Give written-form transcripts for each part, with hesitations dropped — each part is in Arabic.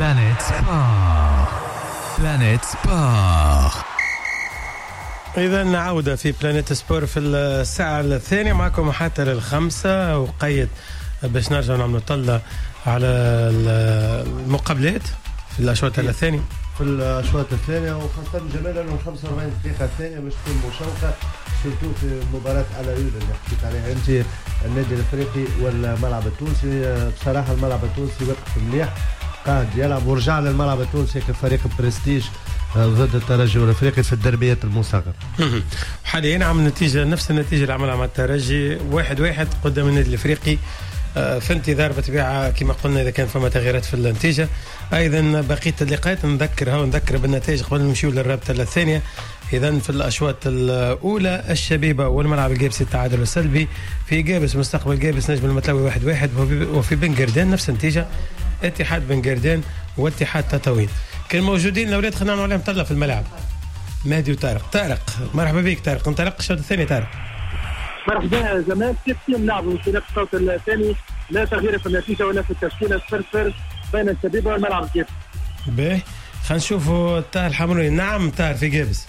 Planète Sport. Planète Sport. إذا عودة في بلانيت سبور في الساعة الثانية معكم حتى للخمسة، وقيد باش نرجع نعمل طلة على المقابلات في الأشواط الثانية. في الأشواط الثانية وخاصة جمال أنه 45 دقيقة الثانية باش تكون مشوقة، سورتو في مباراة على يود اللي حكيت عليها أنت، النادي الأفريقي والملعب التونسي. بصراحة الملعب التونسي وقف مليح، قاعد يلعب ورجع للملعب التونسي كفريق برستيج ضد الترجي والافريقي في الدربيات المصغره. حاليا نعم نتيجه نفس النتيجه اللي عملها مع الترجي 1-1 قدام النادي الافريقي، في انتظار بطبيعه كما قلنا اذا كان فما تغييرات في النتيجه. ايضا بقيه اللقاءات نذكر بالنتائج قبل نمشيو للرابطه الثانيه. اذا في الاشواط الاولى الشبيبه والملعب الجابسي التعادل السلبي، في جابس مستقبل جابس نجم المتلاوي 1-1، وفي بن قردان نفس النتيجه، اتحاد بن قردان واتحاد تطاوين. كان موجودين الاولاد خلينا نعمل عليهم طله في الملعب. مهدي وطارق مرحبا بك طارق، انطلق الشوط الثاني. طارق مرحبا جمال، كيف نلعبوا في نفس الشوط الثاني، لا تغيير في النتيجه ولا في التشكيله، 0-0 بين الشبيبه والملعب الجابس. باهي خلينا نشوفوا طاهر الحمروني. نعم طاهر في جابس.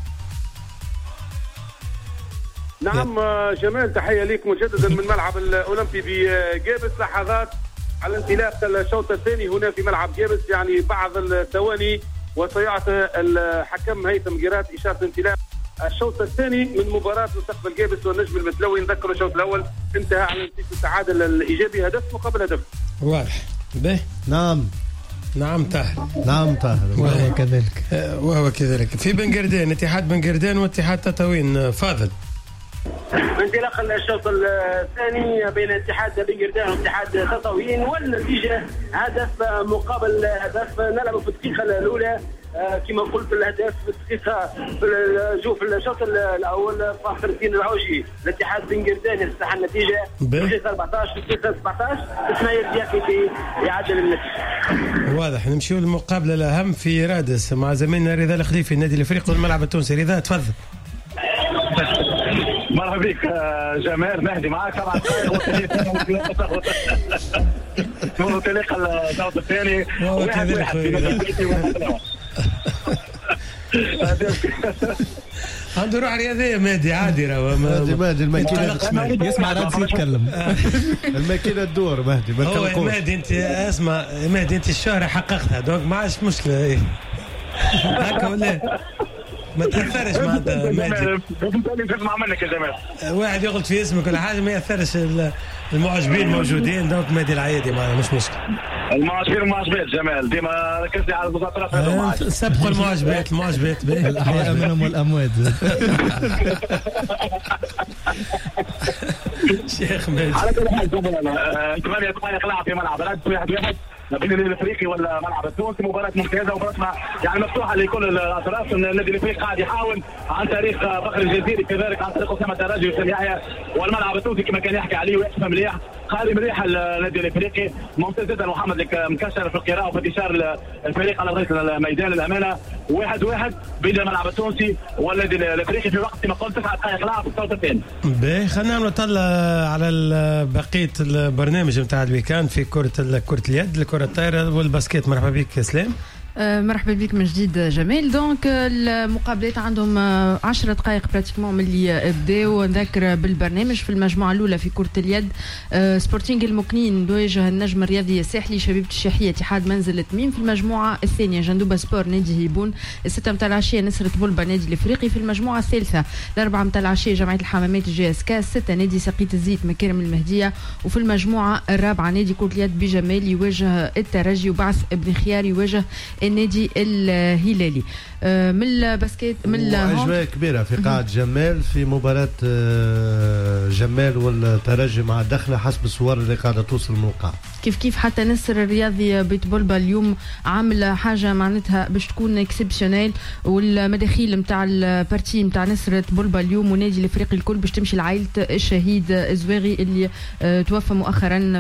نعم جمال، تحيه ليك مجددا من ملعب الاولمبي بجابس. لحظات على انطلاق الشوط الثاني هنا في ملعب جابس، يعني بعض الثواني وسيعطي الحكم هيثم قيرات اشاره انطلاق الشوط الثاني من مباراه مستقبل جابس والنجم المتلوي. نذكر الشوط الاول انتهى على نتيجه التعادل الايجابي، هدف مقابل هدف. واضح. باهي نعم طاهر. وهو كذلك في بن قردان، اتحاد بن قردان واتحاد تطاوين. فاضل انطلاق الشوط الثاني بين اتحاد بن قردان واتحاد تطاوين، والنتيجه هدف مقابل هدف. نلعب في الدقيقه الاولى كما قلت الهدف في الدقيقه في الشوط الاول فخر الدين العوجي الاتحاد بن قردان يفتح النتيجه في الدقيقه 14 في الدقيقه 17 اسماعيل الدياكيتي يعدل النتيجه. واضح. نمشيو للمقابله الاهم في رادس مع زميلنا رضا الخليفي النادي الافريقي والملعب التونسي. رضا تفضل. مرحبا بك جمال، مهدي معك 7 دقائق وانطلاق الشوط الثاني 1-1. عنده روح رياضيه مهدي عادي. مهدي الماكينه يسمع رادس يتكلم. الماكينه تدور. مهدي هو مهدي انت اسمع مهدي، انت الشهره حققتها دونك ما عادش مشكله هكا ولا ما تأثرش مع مهدي. تسمع منك يا جمال، واحد يغلط في اسمك ولا حاجه ما يأثرش. المعجبين موجودين دونك مهدي العيادي معنا مش مشكله. المعجبات جمال ديما ركزتي على المذاكرات. سبقوا المعجبات الأحياء منهم والأموات. شيخ مهدي على كل حال 8 دقائق لعب في ملعب رادس 1-1 بين النادي الافريقي والملعب التونسي. مباراه ممتازه ومباراه يعني مفتوحه لكل الاطراف. النادي الافريقي قاعد يحاول عن طريق فخر الجزيري، كذلك عن طريق اسامه الترجي وسامي يحيى، والملعب التونسي كما كان يحكي عليه ويحسب مليح قادم مليح. النادي الافريقي ممتاز جدا، محمد لك مكسر في القراءه وفي انتشار الفريق على رئيس الميدان. الامانه 1-1 بين الملعب التونسي والنادي الافريقي في وقت كما قلت 9 دقائق لعب في الشوط الثاني. باهي خلينا نطلع على بقيه البرنامج نتاع الويكاند في كره اليد، الكره الطايره والباسكيت. مرحبا بك اسلام. مرحبا بك من جديد جمال. دونك المقابلات عندهم 10 دقائق براتيكمون من اللي بداوا. نذكر بالبرنامج في المجموعه الاولى في كره اليد سبورتينغ المكنين يواجه النجم الرياضي الساحلي شبيبه الشيحيه اتحاد منزل تميم. في المجموعه الثانيه جندوبه سبور نادي هيبون، 6 متاع العشيه نصرة بولبا نادي الافريقي. في المجموعه الثالثه 4 متاع العشيه جمعيه الحمامات جي اس كا، 6 نادي سقيت الزيت مكارم المهديه. وفي المجموعه الرابعه نادي كره اليد بجمال يواجه الترجي، وبعث ابن خيار يواجه النادي الهلالي. من الباسكيت من أجواء كبيرة في قاعة جمال في مباراة جمال والترجي مع الدخلة حسب الصور اللي قاعدة توصل من القاعة. كيف حتى نصر الرياضي بيت بولبا اليوم عامل حاجة معناتها باش تكون اكسبسيونيل، والمداخيل نتاع البارتي نتاع نصر بولبا اليوم ونادي الافريقي الكل باش تمشي لعائلة الشهيد الزواغي اللي توفى مؤخرا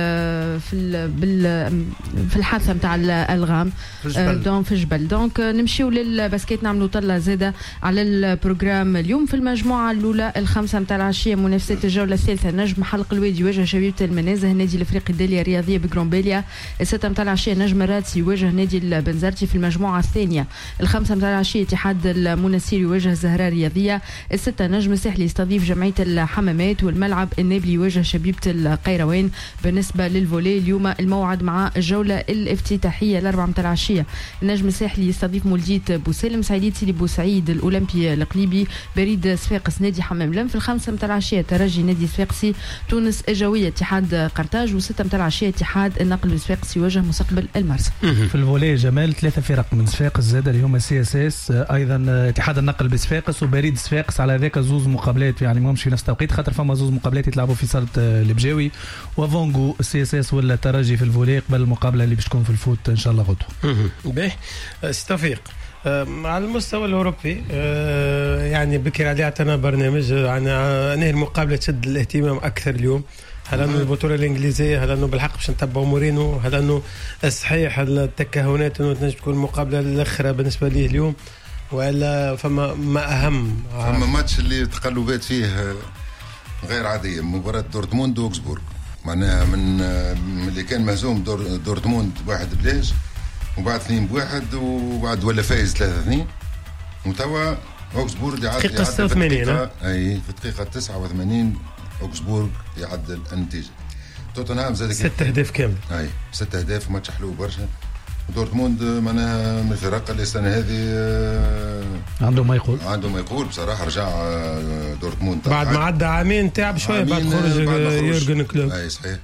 في الحادثة نتاع الألغام في جبل. دونك نمشيو للباسكيت نعملوا طلة زادة على البروجرام اليوم. في المجموعة الأولى 5 متاع العشية منافسات الجولة الثالثة نجم حلق الوادي يواجه شبيبة المنازه النادي الافريقي الدالية الرياضيه بجرومبيليا. 6 متاع العشيه نجم الرادسي يواجه نادي البنزرتي في المجموعه الثانيه. 5 متاع العشيه اتحاد المناسير يواجه الزهراء الرياضيه. 6 نجم الساحلي يستضيف جمعيه الحمامات. والملعب النابلي يواجه شبيبه القيروان. بالنسبه للفولي اليوم الموعد مع الجوله الافتتاحيه 4 متاع العشيه. النجم الساحلي يستضيف مولديت بوسالم. سعيدية سيدي بوسعيد الاولمبي القليبي. بريد صفاقس نادي حمام لم. في 5 متاع العشيه ترجي نادي صفاقسي. تونس الجويه اتحاد قرطاج. و6 متاع العشيه اتحاد النقل صفاقسي يواجه مستقبل المرسى. في الفولي جمال 3 فرق من صفاقس زاد اللي هما CSS ايضا اتحاد النقل بصفاقس وبريد صفاقس. على ذاك زوز مقابلات يعني ماهمش في نفس التوقيت خاطر فما زوز مقابلات يتلعبوا في صاله البجاوي. وفونغو CSS ولا ترجي في الفولي قبل المقابله اللي باش تكون في الفوت ان شاء الله غدوه. باهي استوفيق على المستوى الاوروبي يعني بكر عليه عطانا برنامج عن انهي المقابله تشد الاهتمام اكثر اليوم. هل انه البطوله الانجليزيه، هل انه بالحق باش نتبعوا مورينو، هل انه صحيح التكهنات انه تنجم تكون المقابله الاخرى بالنسبه ليه اليوم، ولا فما ما اهم فما ماتش اللي تقلبات فيه غير عاديه. مباراه دورتموند واوكسبورغ معناها من اللي كان مهزوم دورتموند 1-0 وبعد 2-1 وبعد ولا فايز 3-2 وتوا اوكسبورغ يعدل دقيقه 86 اي في الدقيقه 89 اوكسبورغ يعدل النتيجه. توتنهام زاد 6 أهداف كامل. اي 6 أهداف ماتش حلو برشا. دورتموند معناها من الفرق اللي السنه هذه عنده ما يقول بصراحه. رجع دورتموند بعد ما عدى عامين تعب شويه بعد خروج يورجن كلوب. اي صحيح.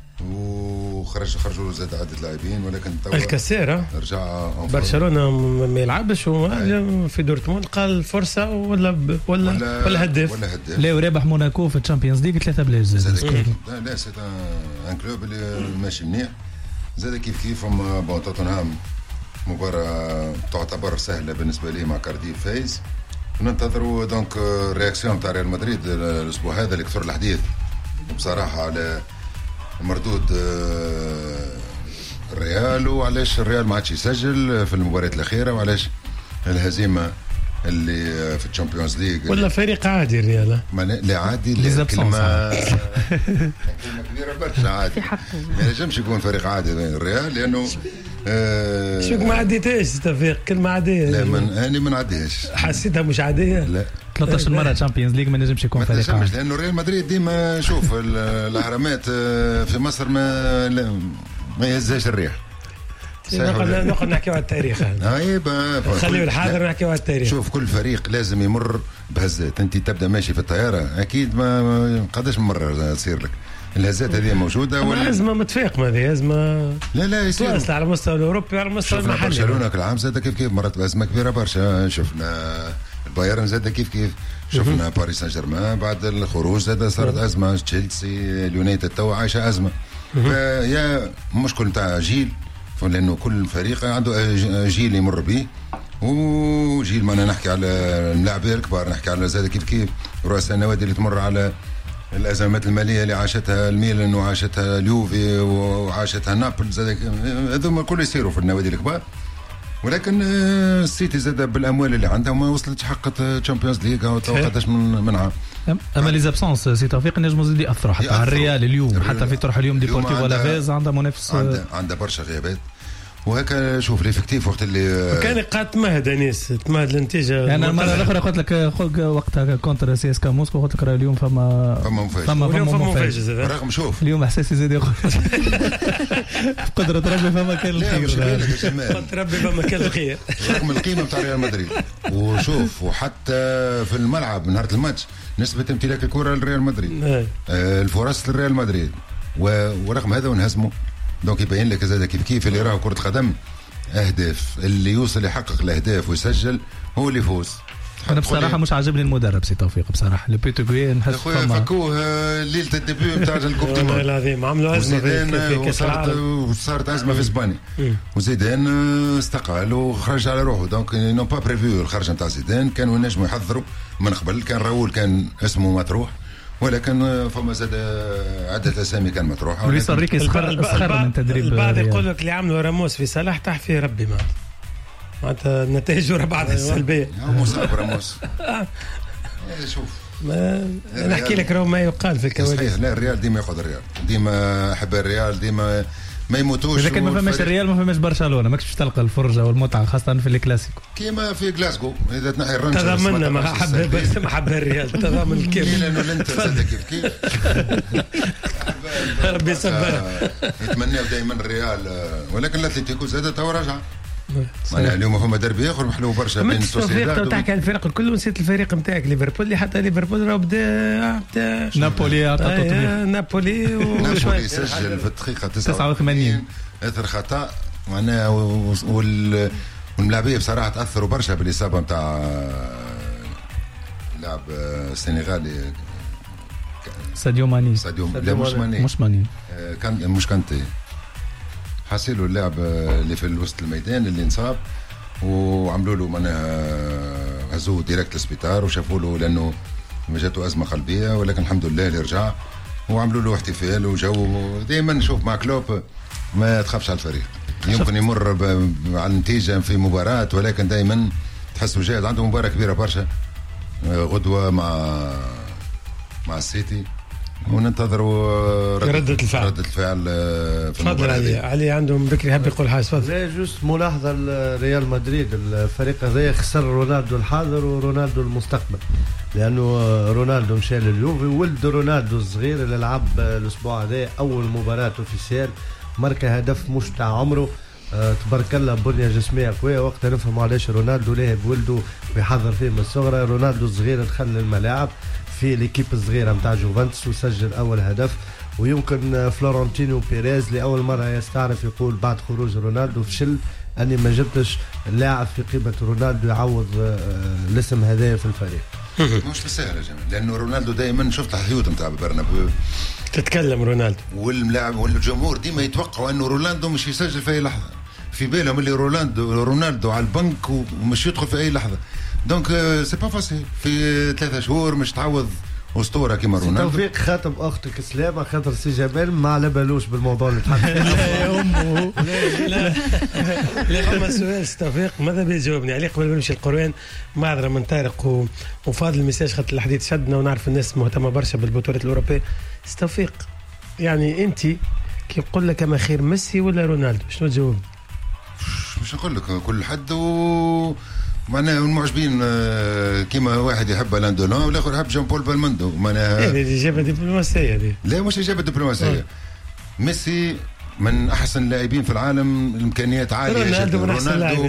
وخرجوا زاد عدة لاعبين ولكن الكسير رجع برشلونه ما يلعبش في دورتموند قال فرصه ولا هداف لا وربح موناكو في الشامبيونز ليغ 3 بلاش زاد. لا سي ان كلوب اللي ماشي منيح زاد كيف بون توتنهام مباراة تعتبر سهلة بالنسبة لي مع كارديف فايز. ننتظروا دونك الرياكسيون تاع ريال مدريد الأسبوع هذا اللي كثر الحديث بصراحة على مردود الريال وعلاش الريال ما عادش يسجل في المباريات الأخيرة وعلاش الهزيمة اللي في الشامبيونز ليغ ولا فريق عادي الريال. لا عادي كلمة كبيرة برشا عادي ما ينجمش يكون فريق عادي الريال لأنه شوك ما عديتهاش توفيق كلمة عادية. لا أنا ما نعديهاش حسيتها مش عادية. لا 13 مرة تشامبيونز ليغ ما نجمش يكون فريق عادي لأنه ريال مدريد ديما شوف الأهرامات في مصر ما يهزهاش الريح. نقعد نحكيو على التاريخ خليو الحاضر نحكيو على التاريخ. شوف كل فريق لازم يمر بهزات. انت تبدا ماشي في الطياره اكيد ما قداش مره تصير لك الهزات هذه موجوده ولا ازمه متفاقمه هذه ازمه لا يصير على المستوى الاوروبي على المستوى المحلي. برشلونه كل عام زاد كيف مرات ازمه كبيره برشا. شفنا البايرن زاد كيف شفنا باريس سان جيرمان بعد الخروج زاد صارت ازمه. تشيلسي اليونايتد تو عايشه ازمه. فيا مشكل نتاع جيل لأنه كل فريق عنده جيل يمر به وجيل ما نحكي على اللاعبين الكبار نحكي على زاد كيف رؤساء النوادي اللي تمر على الأزمات المالية اللي عاشتها الميلان وعاشتها اليوفي وعاشتها نابل زاد هذوما كل يصيروا في النوادي الكبار. ولكن السيتي زاد بالاموال اللي عندها وما وصلتش حقت تشامبيونز ليغ او قداش منها. اما لي زابسونس سي توفيق نجموا زيد ياثروا حتى على الريال اليوم حتى في طرح اليوم ديبورتيفو لافيز عندها منافس عندها برشا غيابات. وهكا شوف ليفيكتيف وقت اللي كان قاعد تمهد انيس تمهد النتيجه. انا المره الاخرى قلت لك وقتها كونتر سي اس كا موسكو قلت لك اليوم فما مفاجاه رغم شوف اليوم احساسي زاد ياخذ قدرة ربي فما كان الخير قدرة ربي فما كان الخير رغم القيمه بتاع ريال مدريد. وشوف وحتى في الملعب نهار الماتش نسبه امتلاك الكره لريال مدريد الفرص للريال مدريد ورغم هذا ونهزموا. دونك يبين لك زاد كيف اللي راه كرة قدم أهداف اللي يوصل يحقق الأهداف ويسجل هو اللي يفوز. أنا بصراحة مش عاجبني المدرب سي توفيق بصراحة لبيتوغوي نحس خويا فكوه ليلة الديبيو بتاع الكوب دي والله العظيم عملوا أزمة في كأس العالم وصارت أزمة في إسبانيا وزيدان استقال وخرج على روحه. دونك نو با بريفيو الخرج نتاع زيدان كانوا ينجموا يحضروا من قبل. كان راؤول كان اسمه مطروح ولكن فما زاد عدة أسامي كان مطروحة. وليس انريكي اسخر من تدريب. البعض يقول لك اللي عملوا راموس في صلاح تحت فيه ربي معناتها النتائج ورا بعضها السلبية. مصاب راموس. شوف نحكي لك راهو ما يقال في الكواليس. صحيح، لا الريال ديما ياخذ الريال، ديما احب الريال، ديما ما يموتوش. لكن ما فماش الريال ما فماش برشلونه، ماكش تلقى الفرجه والمتعه خاصه في الكلاسيكو كيما في غلاسكو. اذا تنحي الرنش تضامننا ما حب الريال تضامن الكامل لانه الانتر كيف ربي يصبر. يتمنى دائما الريال، ولكن الاتليتيكو زاد تو رجع. معناها اليوم فما دربي اخر محلو برشا بين السوسيداد. تحكي عن الفرق الكل ونسيت الفريق نتاعك ليفربول، اللي حتى ليفربول راه بدا نابولي نابولي سجل في الدقيقه 89 اثر خطا معناها، والملاعبيه بصراحه تاثروا برشا بالاصابه نتاع لاعب السنغالي ساديو ماني. لا مش ماني كان مش كانتي، حاسيلو اللاعب اللي في الوسط الميدان اللي انصاب، وعملوا له معناها هزوه ديريكت للسبيطار وشافوا له لانه جاته ازمه قلبيه، ولكن الحمد لله اللي رجع وعملوا له احتفال وجو. دائما نشوف مع كلوب ما تخافش على الفريق، يمكن يمر على النتيجه في مباراه، ولكن دائما تحسه جاهز. عنده مباراه كبيره برشا غدوه مع السيتي، وننتظروا ردة الفعل في تفضل علي عندهم بكري حاب يقول حاجه. تفضل. زي جوست ملاحظه ريال مدريد، الفريق هذا خسر رونالدو الحاضر ورونالدو المستقبل، لانه رونالدو مشى لليوفي، ولد رونالدو الصغير اللي لعب الاسبوع هذا اول مباراه اوفيسيال، ماركا هدف مش تاع عمره. تبارك الله بنيه جسميه قويه. وقتها نفهموا علاش رونالدو لاهب ولده ويحضر فيه من الصغرى. رونالدو الصغير دخل الملاعب في ليكيب الصغيره نتاع جوفنتوس وسجل اول هدف. ويمكن فلورنتينو بيريز لاول مره يستعرف يقول بعد خروج رونالدو فشل اني ما جبتش لاعب في قيمه رونالدو يعوض الاسم هذايا في الفريق. مش بالسهل يا جماعه، لانه رونالدو دائما شفت الحيوط نتاع برنابيو تتكلم رونالدو، واللاعب والجمهور ديما يتوقعوا انه رونالدو مش يسجل في اي لحظه، في بالهم اللي رونالدو على البنك ومش يدخل في اي لحظه. دونك سي با فاسيل في 3 شهور مش تعوض اسطوره كيما رونالدو. توفيق خاطب اختك سلامه خاطر سي جمال ما على بالوش بالموضوع اللي تحكي فيه. لا يا امه لا فما سؤال توفيق ماذا بيجاوبني عليه قبل ما نمشي القرآن. معذره من طارق وفاضل المساج خاطر الحديث شدنا ونعرف الناس مهتمه برشا بالبطولات الاوروبيه. توفيق يعني انت كي نقول لك اما خير ميسي ولا رونالدو شنو تجاوبني؟ مش نقول لك كل حد معناها المعجبين كيما واحد يحب الان دولان والاخر يحب جون بول بالموندو. معناها هذه اجابه دبلوماسيه دي. لا مش اجابه دبلوماسيه. ميسي من احسن اللاعبين في العالم، الامكانيات عاليه جدا. رونالدو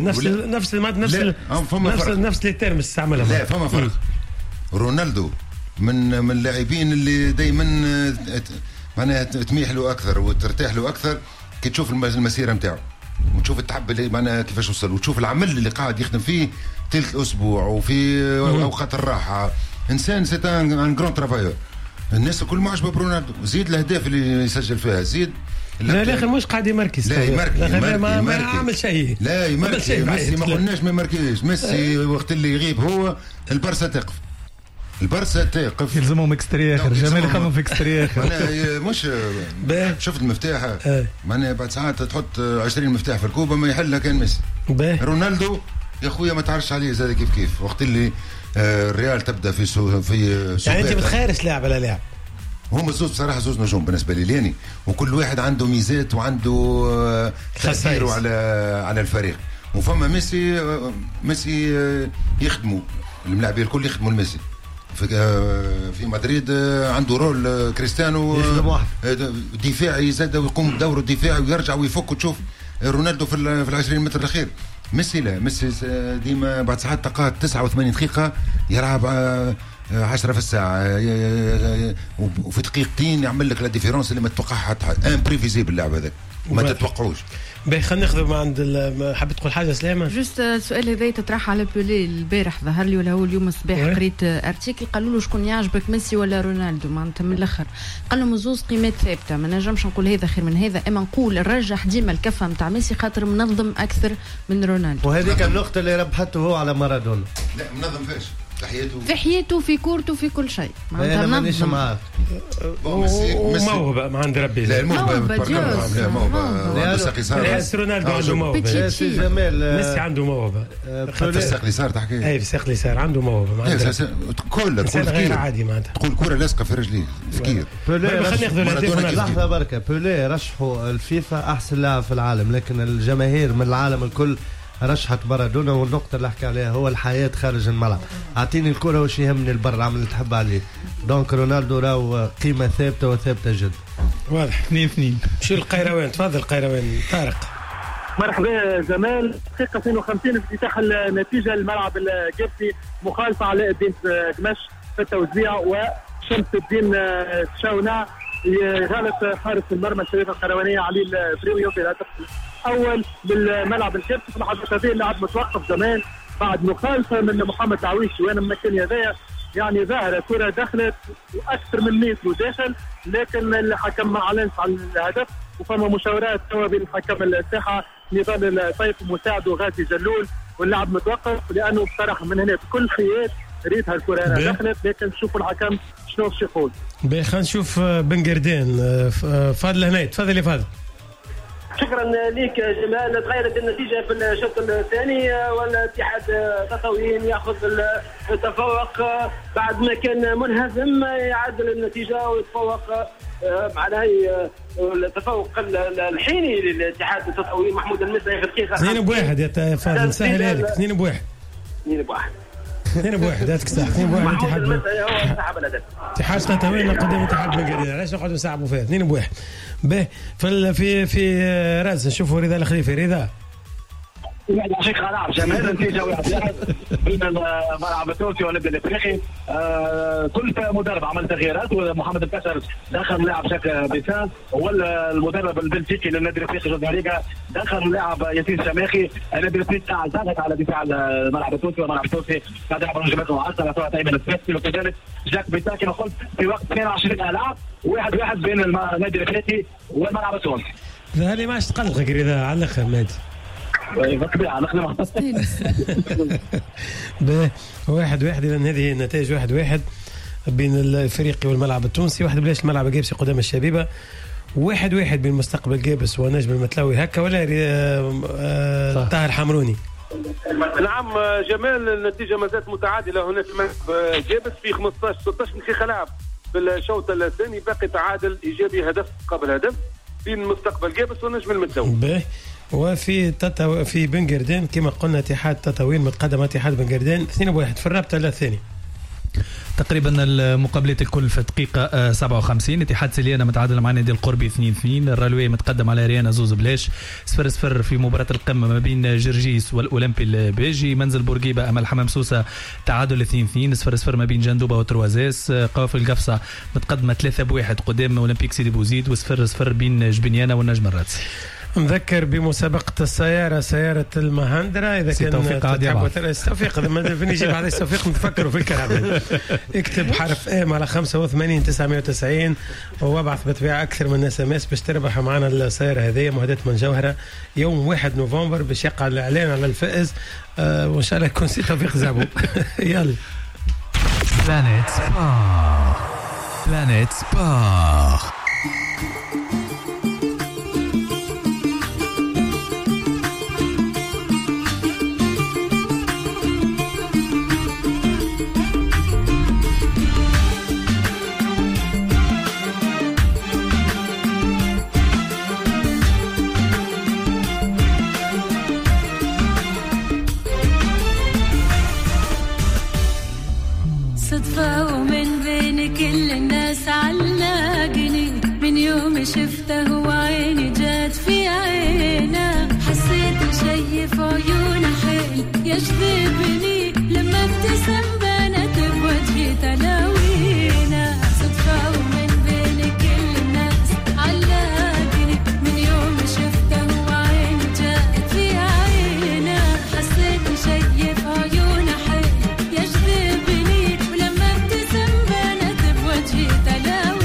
نفس الترم استعملها. لا فما فرق. رونالدو من اللاعبين اللي دائما معناها تميح له اكثر وترتاح له اكثر كي تشوف المسيره نتاعو وتشوف التعب اللي معناها كيفاش وصل، وتشوف العمل اللي قاعد يخدم فيه ثلث اسبوع وفي اوقات الراحه. انسان سي ان جراند ترافايور. الناس الكل معجبه برونالدو. زيد الاهداف اللي يسجل فيها، زيد لا الاخر مش قاعد يمركز. لا يمركز ما عمل شيء. لا يمركز. ميسي ما قلناش ما يمركزش. ميسي وقت اللي يغيب هو البارسا تقف. البارسا تقف. يلزمهم اكستري اخر. جمال يخمم في اكستري اخر. انا مش شفت المفتاح معناها بعد ساعات تحط 20 مفتاح في الكوبه ما يحلها كان ميسي. رونالدو يا خويا ما تعرفش عليه زاد كيف وقت اللي الريال تبدا في يعني انت بتخيرش لاعب على لاعب. هم زوز بصراحه زوز نجوم بالنسبه لي لاني، وكل واحد عنده ميزات وعنده تاثيره على الفريق. وفما ميسي يخدموا الملاعبين الكل يخدموا الميسي. في مدريد عنده رول كريستيانو دفاعي زاد ويقوم بدوره الدفاعي ويرجع ويفك. وتشوف رونالدو في 20 متر الاخير. ميسي لا، ميسي ديما بعد ساعات دقائق 89 دقيقه يلعب 10 في الساعه وفي دقيقتين يعمل لك لا ديفيرونس اللي ما تتوقعها حتى امبريفيزيبل اللعب هذاك ما تتوقعوش. باهي خلينا ناخذ ما عند حبيت تقول حاجه سلامه؟ جوست السؤال هذا تطرح على بولي البارح ظهر لي ولا هو اليوم الصباح قريت ارتيكل قالوا له شكون يعجبك ميسي ولا رونالدو معناتها من الاخر قال لهم زوز قيمات ثابته ما نجمش نقول هذا خير من هذا اما نقول نرجح ديما الكفه نتاع ميسي خاطر منظم اكثر من رونالدو. وهذيك النقطه اللي ربحته هو على مارادونا. لا منظم فاش في حياته في كورته في كل شيء. انا مانيش معاك. وموهبه ما عند ربي. لا الموهبه لا موهبه ساقي صار. رونالدو عنده موهبه. جمال ميسي عنده موهبه. في ساقي صار تحكي. اي في ساقي صار عنده موهبه. كل تقول غير عادي معناتها. تقول كره لاصقه في رجليه تفكير. خلينا ناخذ الهدف. لحظه بركه. بيليه رشحوا الفيفا احسن لاعب في العالم، لكن الجماهير من العالم الكل رشحت مارادونا. والنقطة اللي حكى عليها هو الحياة خارج الملعب. أعطيني الكرة وش يهمني البر عمل اللي تحب عليه. دونك رونالدو راهو قيمة ثابتة وثابتة جدا. واضح 2-2. شو القيروان؟ تفضل قيروان طارق. مرحبا جمال. دقيقة 52 افتتاح النتيجة. الملعب الجبسي مخالفة علاء الدين قمش في التوزيع وشمس الدين تشاونا غلط حارس المرمى الشريف القروانية علي الفريوي في الهدف الأول بالملعب الجبسي. في اللحظة هذه اللاعب متوقف زمان بعد مخالفة من محمد دعويش. وين من كان هذايا يعني ظاهرة كرة دخلت أكثر من متر وداخل، لكن الحكم ما أعلنش على الهدف. وفما مشاورات سوا بين حكم الساحة نضال الطيف ومساعده غازي جلول، واللاعب متوقف لأنه بصراحة من هنا بكل خيات ريتها الكرة دخلت، لكن شوفوا الحكم شنو باش يقول. خلينا نشوف بن قردين. فاضل هنا تفضل يا فاضل. شكرا لك جمال. تغيرت النتيجه في الشوط الثاني والاتحاد تطاوين ياخذ التفوق بعد ما كان منهزم، يعدل النتيجه ويتفوق. معناها التفوق الحيني للاتحاد التطاوين. محمود المسعي في الدقيقه 2-1 يا فاضل. نسهل هذيك 2-1 هاتك ساعه 2-1. محمود المسعي هو صاحب الهدف. اتحاد تطاوين قدام اتحاد بن قردين. علاش نقعدوا نصعبوا فيها 2-1. به في راس نشوفوا رضا الخليفي. رضا شكرا لاعب جمال. النتيجه 1-1 بين الملعب التونسي والنادي الافريقي. كل مدرب عمل تغييرات، ومحمد الكسر دخل لاعب شاك بيسان، والمدرب البلجيكي للنادي الافريقي جوزي غاريغا دخل لاعب ياسين شماخي. النادي الافريقي اعتمد على دفاع الملعب التونسي، والملعب التونسي بعد لعب رجمته معسكره سواء ايمن السبيسي وكذلك جاك بيسان كما قلت في وقت 22 لاعب 1-1 بين النادي الافريقي والملعب التونسي. هذه ما تقلقك رضا على الاخر مادي. بالطبيعه نحن 1-1. اذا هذه النتائج 1-1 بين الافريقي والملعب التونسي. واحد بلاش الملعب الجابسي قدام الشبيبه. 1-1 بين مستقبل جابس ونجم المتلاوي. هكا ولا طاهر حمروني؟ نعم جمال. النتيجه ما زالت متعادله هنا في ملعب جابس في 15-16 دقيقه لعب في الشوط الثاني. باقي تعادل ايجابي هدف قبل هدف بين مستقبل جابس ونجم المتلاوي. وفي في بن قردين كما قلنا اتحاد تطاوين متقدم اتحاد بن قردين 2-1 في الرابطه الثاني. تقريبا المقابلات الكل في دقيقة 57. اتحاد سليانة متعادل مع نادي القربي 2-2. الرالوي متقدم على ريانا زوز بلاش. 0-0 في مباراة القمة ما بين جرجيس والأولمبي البيجي. منزل بورقيبة أمل حمام سوسة تعادل 2-2. 0-0 ما بين جندوبة وتروازيس. قوافل القفصة متقدمة 3-1 قدام أولمبيك سيدي بوزيد. و0-0 بين جبنيانة والنجم الراتسي. نذكر بمسابقة السيارة سيارة المهندرة. إذا كان توفيق توفيق إذا فيني يجيب هذا التوفيق نتفكروا في الكلام. اكتب حرف ام على 85 990 وابعث بطبيعة أكثر من SMS باش تربح معنا السيارة هذه مهداة من جوهرة يوم 1 نوفمبر باش يقع الإعلان على الفائز. وإن شاء الله يكون سي توفيق زابو. يلا بلانيت سبور. صدفة ومن بين كل الناس علقني من يوم شفته وعيني جات في عينه. حسيت شي في عيونه حيل يجذبني لما ابتسم بنت بوجهي تلاوينا. صدفة ومن بين كل الناس علقني من يوم شفته وعيني جات في عينه. حسيت شي في عيونه حيل يجذبني ولما ابتسم بنت بوجهي تلاوينا.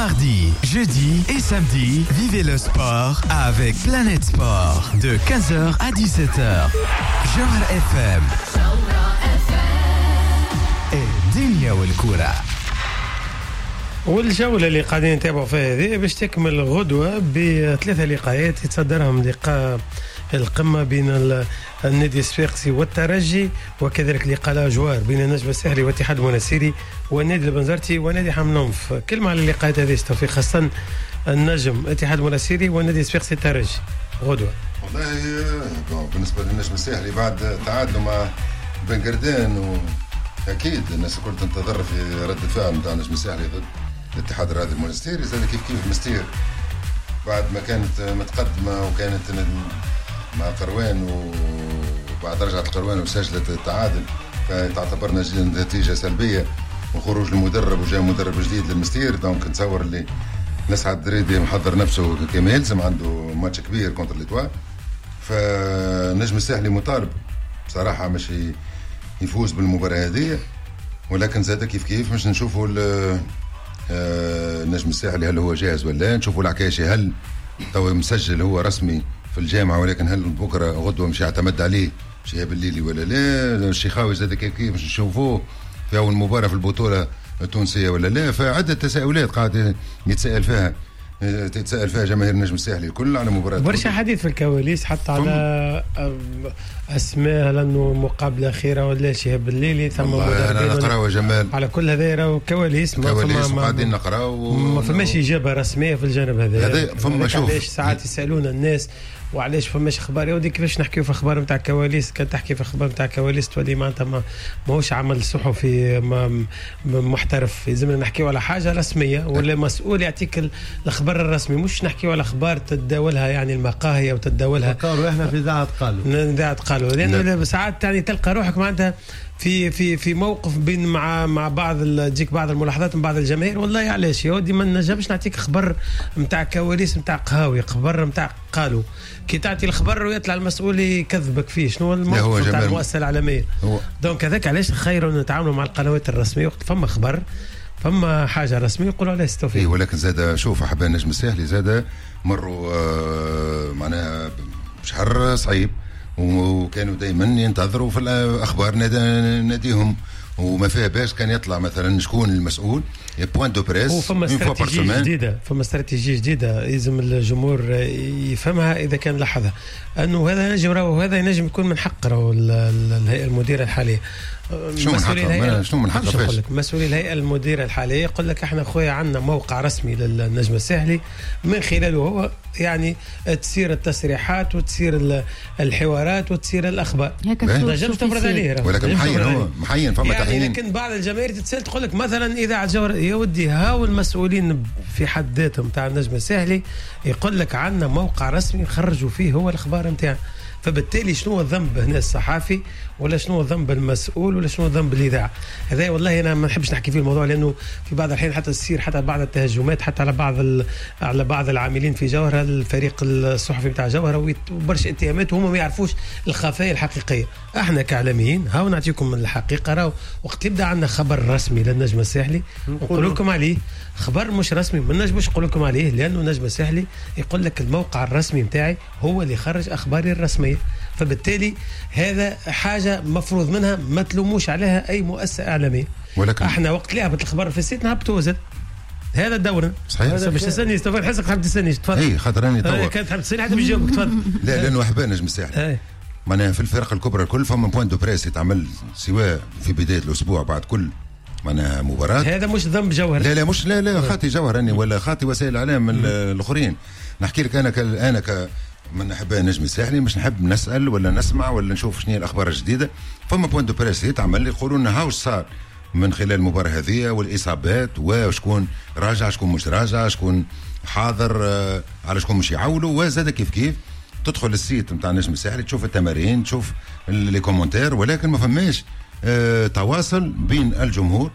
mardi, jeudi et samedi, vivez le sport avec Planète Sport de 15h à 17h. Jawhara FM. الدنيا والكرة. والجولة اللي قاعدين نتابعوا فيها هذه باش تكمل غدوة بثلاثة لقاءات يتصدرهم لقاء القمة بين النادي الصفاقسي والترجي، وكذلك لقاء الأجوار بين النجم الساحلي والاتحاد المنستيري والنادي البنزرتي ونادي حمنوف. كلمة على اللقاءات هذه توفيق، خاصة النجم الاتحاد المنستيري والنادي الصفاقسي الترجي غدوة. والله بالنسبة للنجم الساحلي بعد تعادلوا مع بن قردان اكيد الناس الكل تنتظر في رده فعل نتاع النجم الساحلي ضد الاتحاد الرياضي المونستيري. زاد كيف مستير بعد ما كانت متقدمه وكانت مع قروان وبعد رجعت القروان وسجلت التعادل، فتعتبر نتيجه سلبيه وخروج المدرب وجاء مدرب جديد للمستير. دونك نتصور اللي نسعد الدريدي محضر نفسه كما يلزم، عنده ماتش كبير كونتر ليتوال. فالنجم الساحلي مطالب بصراحه مش يفوز بالمباراة هذه، ولكن زاد كيف مش نشوفوا النجم الساحلي هل هو جاهز ولا نشوفوا العكاشي هل تو مسجل هو رسمي في الجامعة، ولكن هل بكرة غدوة مش يعتمد عليه شهاب الليلي ولا لا. الشيخاوي زاد كيف مش نشوفوه في أول مباراة في البطولة التونسية ولا لا. فعدة تساؤلات قاعد يتساءل فيها جماهير النجم الساحلي الكل على مباراة. برشا حديث في الكواليس حتى على اسماء لانه مقابله اخيره ولا شهاب الليلي ثم مدربين نقراو جمال على كل هذا راهو كواليس قاعدين نقراو ما فماش اجابه رسميه في الجانب هذا. فما شوف علاش ساعات يسالون الناس وعلاش فماش اخبار يا ودي كيفاش نحكيو في اخبار نتاع كواليس. كان تحكي في اخبار نتاع كواليس تولي معناتها ماهوش عمل صحفي محترف. لازمنا نحكيو على حاجه رسميه ولا مسؤول يعطيك الاخبار الرسمي، مش نحكيو على اخبار تتداولها يعني المقاهي وتتداولها قالوا احنا في اذاعه قالوا لان ساعات يعني تلقى روحك معناتها في موقف بين مع بعض تجيك بعض الملاحظات من بعض الجماهير. والله علاش يا ودي ما نجمش نعطيك خبر نتاع كواليس نتاع قهاوي، خبر نتاع قالوا كي تعطي الخبر ويطلع المسؤول يكذبك فيه. شنو الموقف نتاع المؤسسه العالميه؟ دونك هذاك علاش خير نتعاملوا مع القنوات الرسميه وقت فما خبر فما حاجه رسميه يقولوا عليها استوفي. ولكن زاد شوف احباء النجم الساحلي زاد مروا معناها شهر صعيب وكانوا دائما ينتظروا في الاخبار ناديهم وما فيها باش كان يطلع مثلا شكون المسؤول بوين دو بريس. وفما استراتيجيه جديده، فما استراتيجيه جديده لازم الجمهور يفهمها اذا كان لاحظها انه هذا ينجم هذا ينجم يكون من حق الهيئه المديره الحاليه. شنو من حقه فاش مسؤولي الهيئه المديره الحاليه يقول لك احنا خويا عندنا موقع رسمي للنجم الساحلي من خلاله هو يعني تسير التصريحات وتسير الحوارات وتسير الاخبار. نجم تفرض عليه ولكن محين فما يعني. لكن بعض الجماهير تتسال تقول لك مثلا اذاعه جوهر يا ودي هاو المسؤولين في حد ذاتهم تاع النجم الساحلي يقول لك عندنا موقع رسمي نخرجوا فيه هو الاخبار نتاعنا. فبالتالي شنو الذنب هنا الصحافي ولا شنو الذنب المسؤول ولا شنو الذنب الاذاعه؟ هذا والله انا ما نحبش نحكي فيه الموضوع لانه في بعض الحين حتى تصير حتى بعض التهجمات حتى على بعض العاملين في جوهره الفريق الصحفي بتاع جوهره وبرشا اتهامات وهم ما يعرفوش الخفايا الحقيقيه. احنا كاعلاميين هاو نعطيكم الحقيقه. راهو وقت يبدا عندنا خبر رسمي للنجم الساحلي نقول لكم عليه، خبر مش رسمي ما نجمش نقول لكم عليه لانه النجم الساحلي يقول لك الموقع الرسمي نتاعي هو اللي يخرج اخباري الرسميه. فبالتالي هذا حاجه مفروض منها ما تلوموش عليها اي مؤسسه اعلاميه. ولكن احنا وقت لعبت الخبر في السيت نهبطوا وزد هذا دورنا. صحيح باش تسالني استفاد حسك حاب تسالني تفضل. اي خاطر راني توا كانت حاب تسالني حتى بيجاوبك تفضل. لا لانه احباء نجم الساحلي معناها في الفرق الكبرى الكل فما بوين دو بريس يتعمل سواء في بدايه الاسبوع بعد كل معناها مباراه. هذا مش ذنب جوهر. لا مش لا خاطي جوهر راني ولا خاطي وسائل الاعلام الاخرين. نحكي لك انا من احباء النجم الساحلي مش نحب نسال ولا نسمع ولا نشوف شنو هي الاخبار الجديده. فما بوين دو بريس يتعمل يقولوا لنا هاوش صار من خلال المباراه هذه والاصابات وشكون راجع شكون مش راجع شكون حاضر على شكون مش يعولوا. وزاد كيف تدخل السيت نتاع النجم الساحلي تشوف التمارين تشوف لي كومنتير، ولكن ما فماش تواصل بين الجمهور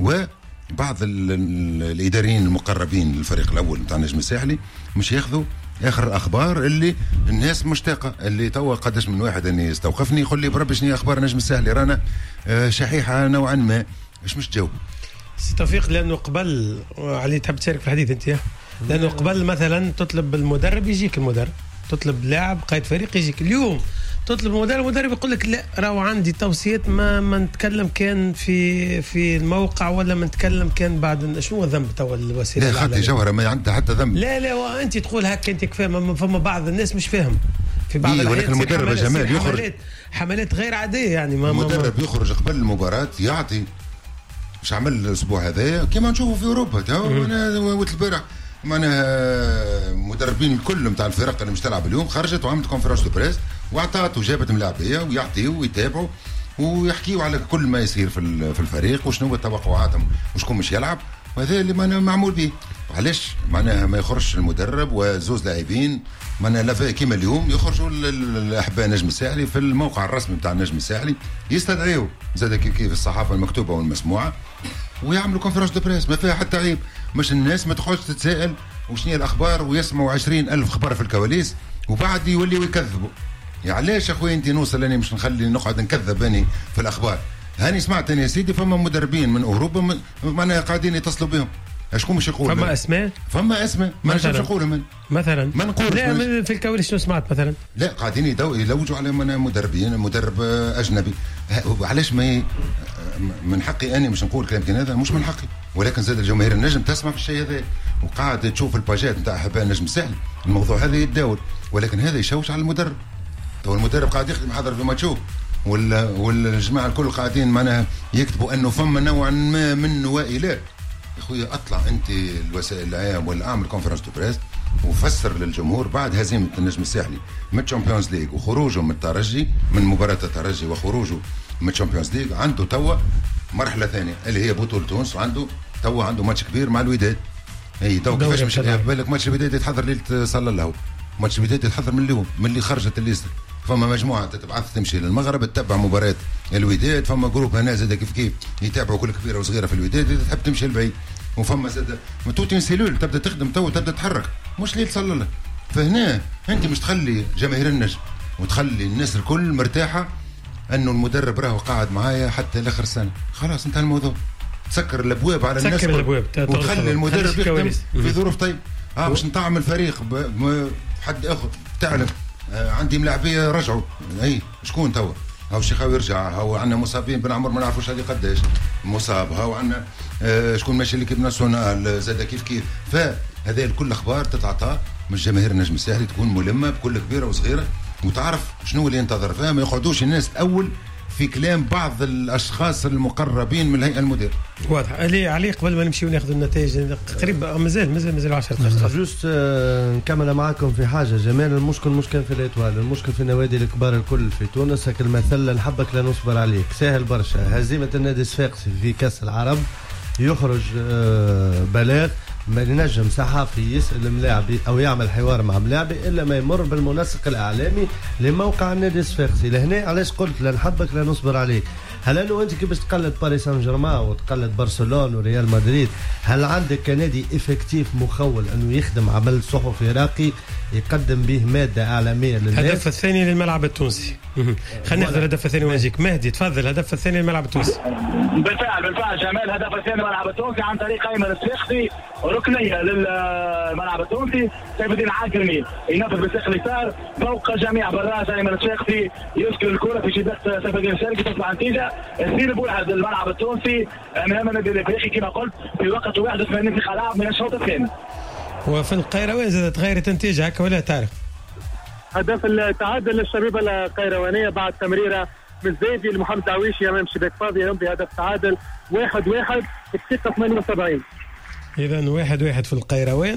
وبعض الاداريين المقربين للفريق الاول نتاع النجم الساحلي مش ياخذوا اخر الاخبار اللي الناس مشتاقه. اللي توا قداش من واحد اني يستوقفني يقول لي بربي شنو اخبار النجم الساحلي رانا شحيحه نوعا ما مش تجاوب. سي توفيق لانه قبل علي تحب تشارك في الحديث انت، لانه قبل مثلا تطلب المدرب يجيك المدرب، تطلب لاعب قائد فريق يجيك. اليوم تطلب المدرب يقول لك لا راهو عندي توصيات ما نتكلم كان في الموقع ولا ما نتكلم كان بعد. شنو الذنب توا الوسيله؟ لا خاطي جوهره ما عندها حتى ذنب. لا وانت تقول هكا انت كفايه، فما بعض الناس مش فاهم في بعض الأحيان. ولكن المدرب يا جمال يخرج حملات غير عاديه يعني. المدرب يخرج قبل المباراه يعطي مش عمل الاسبوع هذايا كما نشوفوا في اوروبا. تو انا وقت البارح معناها مدربين الكل نتاع الفرق اللي مش تلعب اليوم خرجت وعملت كونفرنس دو بريس واعطت وجابت ملاعبيه ويعطيوا ويتابعوا ويحكيوا على كل ما يصير في الفريق وشنو هو توقعاتهم وشكون مش يلعب، وهذا اللي معناها معمول به. علاش معناها ما يخرجش المدرب وزوز لاعبين معناها كيما اليوم يخرجوا الاحباء النجم الساحلي في الموقع الرسمي نتاع النجم الساحلي يستدعيوا زاد كيف الصحافه المكتوبه والمسموعه ويعملوا كونفرنس دو بريس ما فيها حتى عيب. مش الناس ما تقعدش تتساءل وشنو الاخبار ويسمعوا 20,000 خبر في الكواليس وبعد يوليوا يكذبوا. يعني علاش اخويا انت نوصل اني مش نخلي نقعد نكذب اني في الاخبار؟ هاني سمعت اني يا سيدي فما مدربين من اوروبا معناها قاعدين يتصلوا بهم. شكون مش يقول؟ فما اسماء ما نجمش نقولهم مثلا ما نقول لا في الكواليس شنو سمعت مثلا؟ لا قاعدين يلوجوا على مدربين مدرب اجنبي. علاش ما من حقي اني مش نقول كلام هذا مش من حقي، ولكن زاد الجماهير النجم تسمع في الشيء هذا وقاعد تشوف الباجات نتاع احباء النجم الساحلي. الموضوع هذا يتداول ولكن هذا يشوش على المدرب. تو المدرب قاعد يخدم حاضر في ماتشو والجماعه الكل قاعدين معناها يكتبوا انه فما نوعا ما من نوائلات. يا خويا اطلع انت الوسائل الاعلام ولا اعمل كونفرنس دو بريس وفسر للجمهور بعد هزيمه النجم الساحلي من الشامبيونز ليج وخروجه من الترجي من مباراه الترجي وخروجه من الشامبيونز ليج عنده توا مرحله ثانيه اللي هي بطوله تونس وعنده توا عنده ماتش كبير مع الوداد. اي تو كيفاش مش بالك ماتش الوداد يتحضر ليله صلى الله ماتش الوداد يتحضر من اليوم من اللي خرجت الليسته. فما مجموعه تتبعث تمشي للمغرب تتبع مباراه الوداد. فما جروب هنا زاد كيف يتابعوا كل كبيره وصغيره في الوداد اذا تحب تمشي لبعيد. وفما زاد توتين سيلول تبدا تخدم تو تبدا تتحرك مش ليل صلى الله. فهنا انت مش تخلي جماهير النجم وتخلي الناس الكل مرتاحه انه المدرب راهو قاعد معايا حتى لاخر السنه. خلاص انتهى الموضوع. تسكر الابواب على الناس وتخلي المدرب يخدم في ظروف طيب. باش نطعم الفريق حد اخر تعلم عندي ملاعبيه رجعوا اي شكون توا هاو الشيخاوي يرجع هاو عندنا مصابين بن عمر ما نعرفوش هذه قداش مصاب هاو عندنا شكون ماشي ليكيب ناسيونال زاد كيف فهذه الكل اخبار تتعطى من جماهير النجم الساحلي تكون ملمه بكل كبيره وصغيره وتعرف شنو اللي ينتظر فيها. ما يقعدوش الناس اول في كلام بعض الاشخاص المقربين من الهيئه المدير. واضح علي قبل ما نمشيو ناخذ النتائج قريب مازال 10 دقائق. جوست نكمل معكم في حاجه جمال. المشكل مش كان في الاتوال، المشكل في النوادي الكبار الكل في تونس. هك المثل نحبك لا نصبر عليك سهل برشا. هزيمه النادي الصفاقسي في كاس العرب يخرج بلاغ ما ينجم صحفي يسأل ملاعبي أو يعمل حوار مع ملاعبي إلا ما يمر بالمنسق الإعلامي لموقع النادي الصفاقسي. لهنا علاش قلت لا نحبك لا نصبر عليك. هل أنه أنت كيفاش تقلد باريس سان جيرمان وتقلد برشلونة وريال مدريد هل عندك كنادي إفكتيف مخول أنه يخدم عمل صحفي راقي يقدم به مادة إعلامية للناس؟ الهدف الثاني للملعب التونسي. خلينا ناخذ الهدف الثاني ونجيك مهدي. تفضل. الهدف الثاني للملعب التونسي. بالفعل جمال الهدف الثاني للملعب التونسي عن طريق ايمن الصفاقسي ركنيه للملعب التونسي. سيف الدين عاكرمي ينفذ بالساق اليسار فوق جميع براس ايمن الصفاقسي يسكن الكره في شدة سيف الدين الشرقي تصبح نتيجه 2-1 للملعب التونسي امام النادي الافريقي كما قلت في وقت 81 دقيقه لعب من الشوط الثاني. وفي القيروان زادت تغيرت النتيجه هكا ولا تعرف؟ هدف التعادل للشبيبه القيروانيه بعد تمريره من زيدي لمحمد دعويشي امام شباك فاضي يمضي هدف تعادل 1-1 في الدقيقه 78. اذا 1-1 في القيروان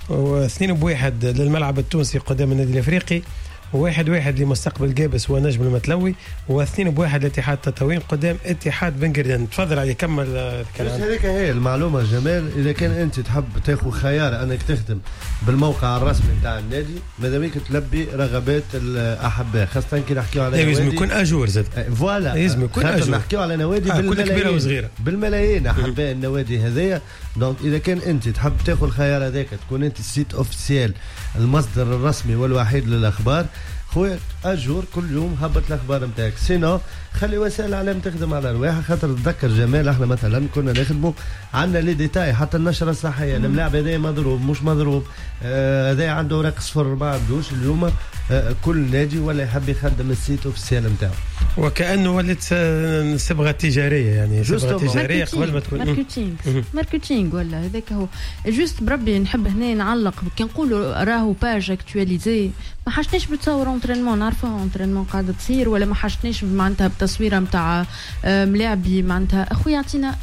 و2-1 للملعب التونسي قدام النادي الافريقي و1-1 لمستقبل جابس ونجم المتلوي و2-1 لاتحاد تطاوين قدام اتحاد بن قردان. تفضل علي كمل الكلام. هذيك هي المعلومه جمال. اذا كان انت تحب تاخذ خيار انك تخدم بالموقع الرسمي نتاع النادي ماداميك تلبي رغبات الاحباء خاصه كي نحكيو على نوادي لازم يكون اجور زاد فوالا لازم يكون اجور. نحكيو على نوادي بالملايين بالملايين احباء النوادي هذيا. دونك اذا كان انت تحب تاخذ الخيار هذاك تكون انت السيت اوفيسيال المصدر الرسمي والوحيد للاخبار خويا اجور كل يوم هبط الاخبار نتاعك، سينو خلي وسائل الاعلام تخدم على رواحها. خاطر تذكر جمال احنا مثلا كنا نخدموا عندنا لي ديتاي، حتى النشره الصحيه الملاعب هذا مضروب مش مضروب، هذا عنده ورق صفر ما عندوش. اليوم كل نادي ولا يحب يخدم السيت اوفيسيال نتاعو، وكانه ولات صبغه تجاريه، يعني صبغه تجاريه قبل ما تكون ماركتينغ ولا هذاك هو. جوست بربي نحب هنا نعلق كي نقولوا راهو باج اكtualisé، ما حاجتناش بتصور اونترينمون، نعرفها اونترينمون قاعده تصير، ولا ما حاجتناش معناتها بتصويره نتاع ملاعبي. معناتها اخويا اعطينا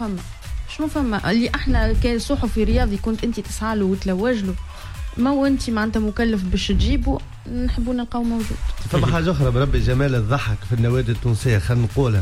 شنو فما اللي احنا كصحفي رياضي كنت انت تسعى له وتلوج له، ما هو انت معناتها مكلف باش تجيبه، نحبوا نلقاو موجود. فما حاجه اخرى بربي جمال الضحك في النوادي التونسيه، خلينا نقولها،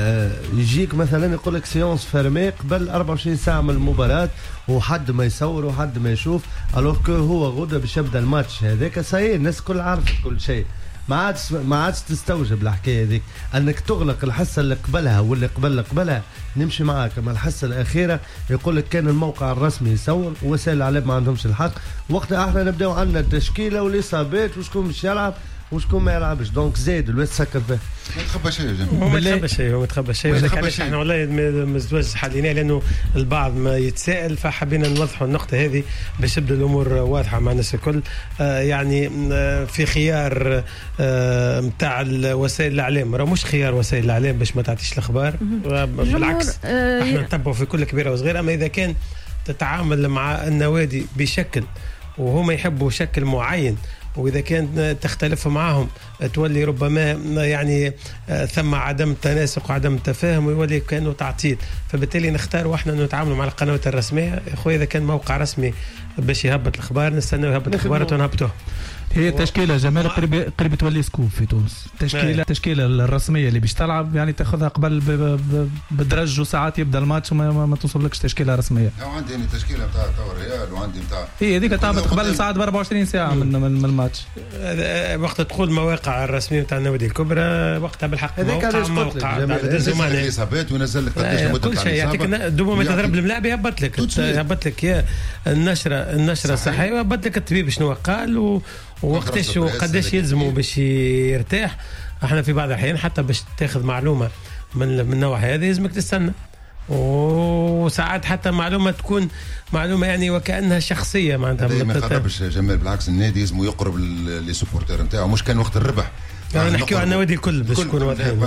يجيك مثلا يقول لك سيونس فيرمي قبل 24 ساعه من المباراه، وحد ما يصور وحد ما يشوف، الوغ كو هو غدا باش يبدا الماتش هذاك صحيح الناس كل عارفه كل شيء. ما عادش تستوجب الحكايه هذيك انك تغلق الحصه اللي قبلها واللي قبلها. نمشي معاك اما الحصه الاخيره يقول لك كان الموقع الرسمي يصور ووسائل الاعلام ما عندهمش الحق. وقتها احنا نبداو عندنا التشكيله والاصابات وشكون باش يلعب وشكون ما يلعبش، دونك زاد الواد سكر فيه. ما تخبى شيء ما تخبى شيء ولكن علاش احنا والله مزدوج حليناه، لانه البعض ما يتساءل، فحبينا نوضحوا النقطه هذه باش تبدا الامور واضحه مع الناس الكل. يعني في خيار نتاع وسائل الاعلام، راه مش خيار وسائل الاعلام باش ما تعطيش الاخبار، بالعكس احنا نتبعوا في كل كبيره وصغيره. اما اذا كان تتعامل مع النوادي بشكل وهم يحبوا شكل معين، وإذا كان تختلف معهم تولي ربما يعني ثم عدم تناسق وعدم تفاهم ويولي كأنه تعطيل. فبالتالي نختار واحنا نتعامل مع القنوات الرسمية. أخوي إذا كان موقع رسمي باش يهبط الأخبار نستنى يهبط الأخبار ونهبطوه. هي تشكيله جمال قريب تولي سكوب في تونس. التشكيله الرسميه اللي باش تلعب يعني تاخذها قبل بالدرج وساعات يبدا الماتش وما توصلكش تشكيله رسميه. عندي انا تشكيله نتاع ريال وعندي نتاع هي هذيك تهبط قبل ساعات ب 24 ساعه من الماتش. وقت تدخل المواقع الرسميه نتاع النوادي الكبرى وقتها بالحق موقع ينزل الاصابات وينزل لك قداش المده كل شيء يعطيك دوما ما تضرب الملاعب يهبط لك يا النشره الصحيه ويهبط لك الطبيب شنو قال ووقتاش وقداش يلزموا باش يرتاح. احنا في بعض الاحيان حتى باش تاخذ معلومه من النوع هذا لازمك تستنى، وساعات حتى معلومه تكون معلومه يعني وكانها شخصيه معناتها ما يقربش جمال. بالعكس النادي لازم يقرب لي سبورتير نتاعو، مش كان وقت الربح يعني نحكيو على النوادي الكل باش نكون واضحين.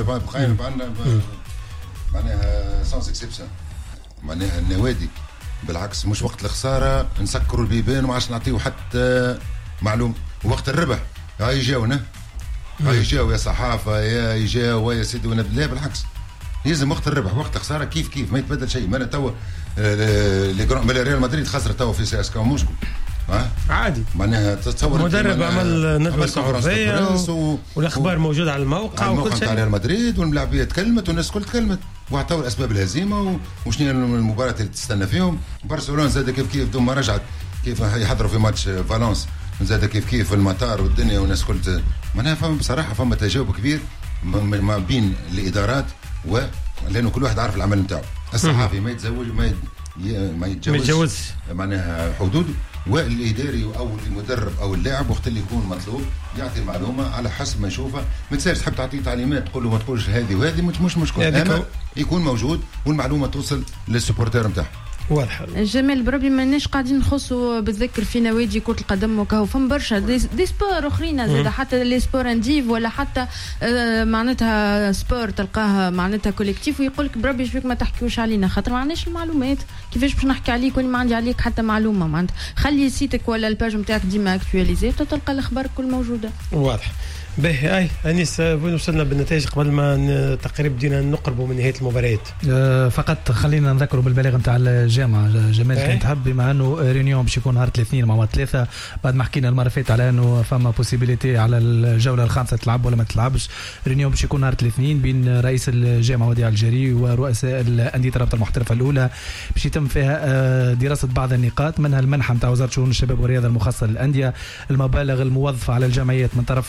معناها سانس اكسبسيون، معناها النوادي بالعكس مش وقت الخساره نسكروا البيبان وما عادش نعطيو حتى معلوم. وقت الربح هاي يجاونا يا صحافه يا يجاو يا سيدي لا بالعكس لازم وقت الربح. وقت الخساره كيف ما يتبدل شيء. ما انا توا ريال مدريد خسر توا في سي اس كا موسكو عادي معناها تتصور مدرب عمل ندوه صحفيه والاخبار موجوده على الموقع وكل شيء. ريال مدريد والملاعبيه تكلمت والناس الكل تكلمت وعطاو اسباب الهزيمه وشنو المباراه اللي تستنى فيهم. برشلونه زاد كيف دوما رجعت كيف يحضروا في ماتش فالنس زاد كيف في المطار والدنيا والناس كل معناها فما بصراحه فما تجاوب كبير ما بين الادارات لانه كل واحد عارف العمل نتاعو. الصحافي ما يتزوج ما يتجاوزش معناها حدوده، والاداري او المدرب او اللاعب وقت اللي يكون مطلوب يعطي المعلومه على حسب ما يشوفها. ما تسالش تحب تعطيه تعليمات تقول له ما تقولش هذه وهذه مش مشكله، يكون موجود والمعلومه توصل للسبورتير نتاعه. واضحه. جمال بربي ماناش قاعدين نخصوا بالذكر في نوادي كرة القدم وكهو فم برشا دي سبور اخرين زاد حتى لي سبور انديف ولا حتى معناتها سبور تلقاها معناتها كوليكتيف ويقول لك بربي شبيك ما تحكيوش علينا خاطر ما عندناش المعلومات. كيفاش باش نحكي عليك واني ما عندي عليك حتى معلومه؟ معناتها خلي سيتك ولا الباج نتاعك ديما اكtualisé تلقى الاخبار الكل موجوده. واضح. باهي انيس وين وصلنا بالنتائج قبل ما تقريبا بدينا نقربوا من نهايه المباريات؟ فقط خلينا نذكروا بالبلاغ نتاع الجامعه. جمال كان تحب بما انه ريونيون باش يكون نهار الاثنين مع 3 بعد ما حكينا المره فاتت على انه فما بوسيبيليتي على الجوله الخامسه تلعب ولا ما تلعبش. ريونيون باش يكون نهار الاثنين بين رئيس الجامعه وديع الجري ورؤساء الانديه الرابطه المحترفه الاولى باش يتم فيها دراسه بعض النقاط منها المنحه نتاع وزاره شؤون الشباب والرياضه المخصصه للانديه، المبالغ الموظفه على الجمعيات من طرف سي ان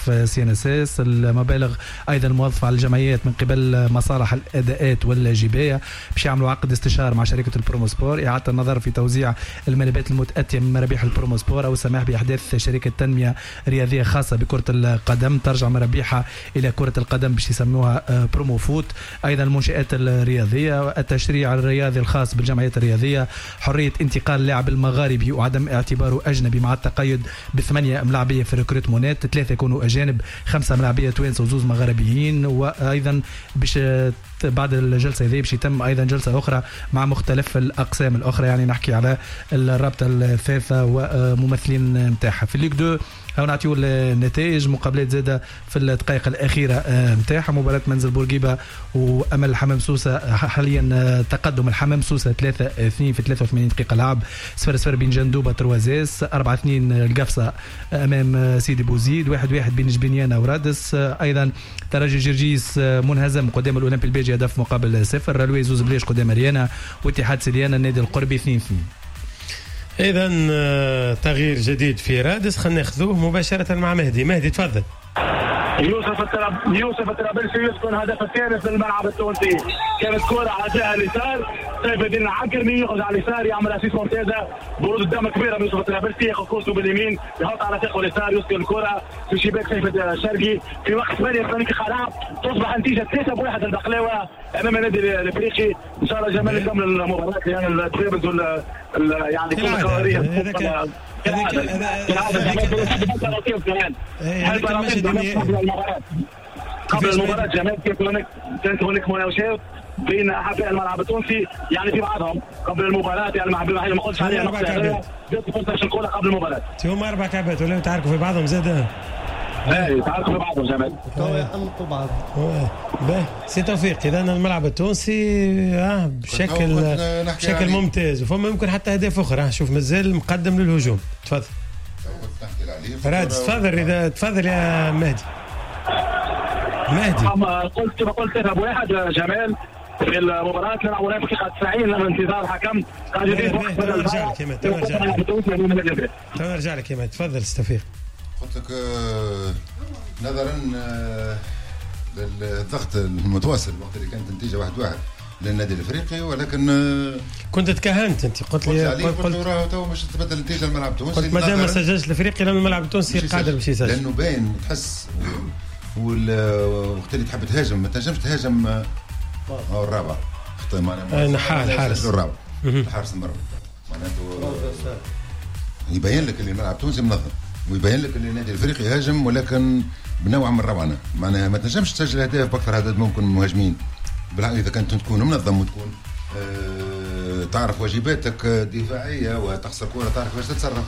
اساس. المبالغ ايضا موظفه على الجمعيات من قبل مصالح الاداءات والجبايه باش يعملوا عقد استشاره مع شركه البروموسبور، اعاده النظر في توزيع المنابات المتاتيه من مرابيح البروموسبور او السماح باحداث شركه تنميه رياضيه خاصه بكره القدم ترجع مرابيحها الى كره القدم باش يسموها بروموفوت. ايضا المنشات الرياضيه، التشريع الرياضي الخاص بالجمعيات الرياضيه، حريه انتقال اللاعب المغاربي وعدم اعتباره اجنبي مع التقيد ب8 ملاعبيه في الريكروتمونات، 3 يكونوا اجانب، 5 ملاعبيه توانسه وزوز مغاربيين. وايضا باش بعد الجلسه هذه باش يتم ايضا جلسه اخرى مع مختلف الاقسام الاخرى، يعني نحكي على الرابطه الثالثه وممثلين نتاعها. في الليغ 2 أو نعطيو النتائج مقابلات زادة في الدقائق الأخيرة متاعها. مباراة منزل بورقيبة وأمل الحمام سوسة، حاليا تقدم الحمام سوسة 3-2 في 83 دقيقة لعب. 0-0 بين جندوبة تروازيس، 4-2 القفصة أمام سيدي بوزيد، 1-1 بين جبينيانا ورادس. أيضا ترجي جرجيس منهزم قدام الأولمبي البيجي هدف مقابل 0. رلوي زوز بليش قدام ريانا، واتحاد سيديانا النادي القربي 2-2. إذا تغيير جديد في رادس، خلينا ناخذوه مباشرة مع مهدي. مهدي تفضل. يوسف الترابلسي يسكن هدف الثاني في الملعب التونسي. كانت كرة على جهة اليسار، سيف الدين العكرمي ياخذ على اليسار يعمل اسيس ممتازة، برود قدام كبيرة من يوسف الترابلسي، ياخذ كورته باليمين يحط على ساقه اليسار، يسكن الكرة في شباك سيف الشرقي في وقت 8 دقائق لعب. تصبح النتيجة 3-1 البقلاوة أمام النادي الإفريقي. إن شاء الله جمال يكمل المباراة، يعني الترابلز يعني كل قوارير قبل المباراة جمال كانت هناك مناوشات بين أحباء الملعب التونسي يعني في بعضهم قبل المباراة، يعني ما قلتش عليها نقطة فرصة الكورة قبل المباراة. هم 4 كعبات ولا تعاركوا في بعضهم زاد؟ ايه تعاركوا في بعضهم جمال. يألقوا بعض. باهي سي توفيق. إذا الملعب التونسي بشكل ممتاز، وفما يمكن حتى أهداف أخرى. شوف مازال مقدم للهجوم. تفضل رادس، تفضل يا مهدي. قلت 3-1 جمال في المباراة. نلعب هناك دقيقة 90 من انتظار الحكم. نرجع لك يا تفضل استفيق. قلت لك نظرا للضغط المتواصل وقت اللي كانت النتيجة 1-1 للنادي الافريقي، ولكن كنت تكهنت انت قلت لي قلت راه تو باش تتبدل النتيجه الملعب التونسي. قلت مادام ما سجلش الافريقي لان الملعب التونسي قادر باش يسجل، لانه باين تحس وقت اللي تحب تهاجم ما تنجمش تهاجم. او الرابع الحارس الرابع الحارس المرمى معناته يبين لك اللي الملعب التونسي منظم، ويبين لك اللي النادي الافريقي يهاجم ولكن بنوع من الروعه. معناها ما تنجمش تسجل اهداف باكثر عدد ممكن من المهاجمين. بالعكس اذا كنت تكون منظم وتكون تعرف واجباتك الدفاعيه وتخسر كره تعرف كيفاش تتصرف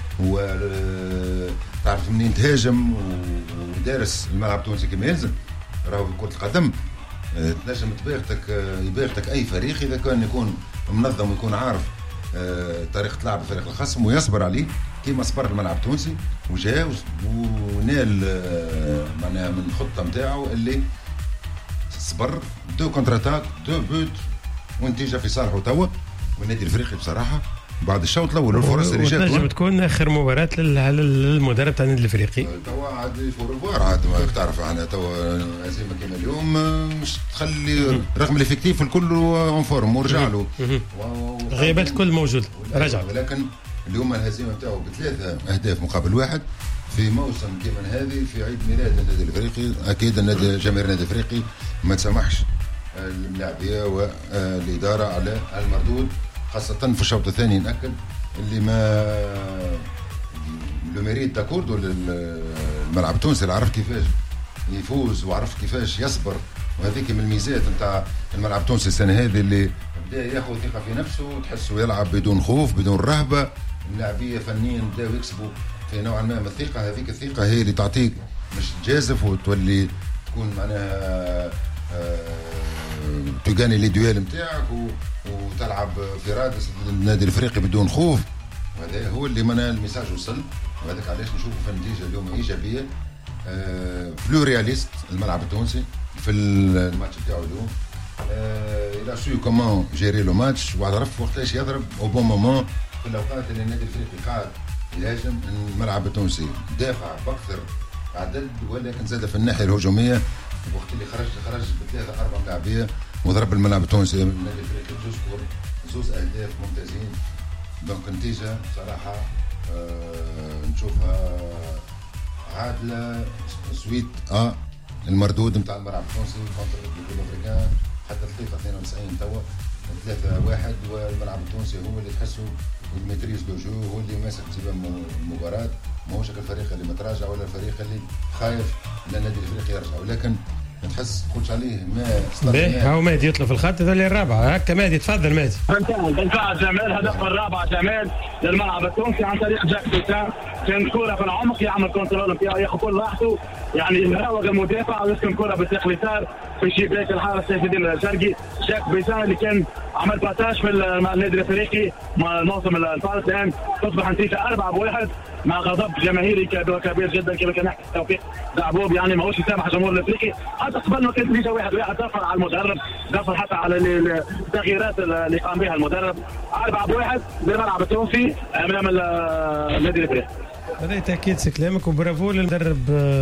وتعرف منين تهاجم ودارس الملعب التونسي كما يلزم. راهو في كره القدم تنجم يباغتك اي فريق اذا كان يكون منظم ويكون عارف طريقه لعب الفريق الخصم ويصبر عليه كيما صبر الملعب التونسي وجاء ونال معناها من الخطه نتاعو اللي صبر 2 كونتراتاك 2 بوت ونتيجه في صالحه توا. والنادي الافريقي بصراحه بعد الشوط الاول والفرص اللي جات تنجم تكون اخر مباراه للمدرب تاع النادي الافريقي. توا عاد فور عاد ما تعرف احنا توا هزيمه كما اليوم مش تخلي رغم الافكتيف الكل اون فورم ورجع له غيابات الكل موجود رجع، ولكن اليوم الهزيمه نتاعو ب3 أهداف مقابل 1 في موسم كيما هذه في عيد ميلاد النادي الافريقي. اكيد جماهير النادي الافريقي ما تسمحش اللاعبيه والاداره على المردود، خاصه في الشوط الثاني. ناكد اللي ما لو ميريت داكوردو للملعب التونسي اللي عرف كيفاش يفوز وعرف كيفاش يصبر، وهذيك من الميزات نتاع الملعب التونسي السنه هذه اللي بدا ياخذ ثقه في نفسه وتحسه يلعب بدون خوف بدون رهبه. اللاعبيه فنيا بداوا يكسبوا في نوعا ما من الثقه، هذيك الثقه هي اللي تعطيك مش تجازف وتولي تكون معناها تغاني لي دويل نتاعك وتلعب في رادس النادي الافريقي بدون خوف. وهذا هو اللي معناها الميساج وصل، وهذاك علاش نشوفوا في النتيجه اليوم ايجابيه بلو رياليست الملعب التونسي في الماتش بتاعو اليوم. الى سو كومون جيري لو ماتش وعرف وقتاش يضرب او بون مومون في الاوقات اللي النادي الافريقي قاعد يهاجم. الملعب التونسي دافع باكثر عدل ولكن زاد في الناحيه الهجوميه وقت اللي خرج بثلاثه اربع لاعبيه وضرب الملعب التونسي النادي الافريقي زوز اهداف ممتازين. دونك النتيجه بصراحه نشوفها عادله سويت المردود نتاع الملعب التونسي كونتر الجنوب افريقيا حتى 92 توا 3-1 والملعب التونسي هو اللي تحسه الميتريز دو جو هو اللي ماسك زمام المباراه ماهوش الفريق اللي متراجع ولا الفريق اللي خايف ان النادي الافريقي يرجع ولكن تحس قلت عليه ما هاو مادي يطلب في الخط هذا اللي الرابعه هكا مادي تفضل مادي. بنفع جمال هدف الرابع جمال للملعب التونسي عن طريق جاك بيسان كان كوره في العمق يعمل كنترول نتاعو ياخذ كل راحته يعني يراوغ المدافع ويسكن كوره بالساق اليسار في شباك الحارس سيف الدين الشرقي. جاك بيسان اللي كان عمل باتاج في النادي الافريقي الموسم الفارط الان تصبح نتيجه 4-1 مع غضب جماهيري كبير جدا كما كان يحكي توفيق دعبوب يعني ماهوش يسامح الجمهور الافريقي حتى قبل ما كانت نتيجه 1-1 دفر على المدرب دفر حتى على التغييرات اللي قام بها المدرب 4-1 بالملعب التونسي امام النادي الافريقي. هذا تاكيد كلامك وبرافو للمدرب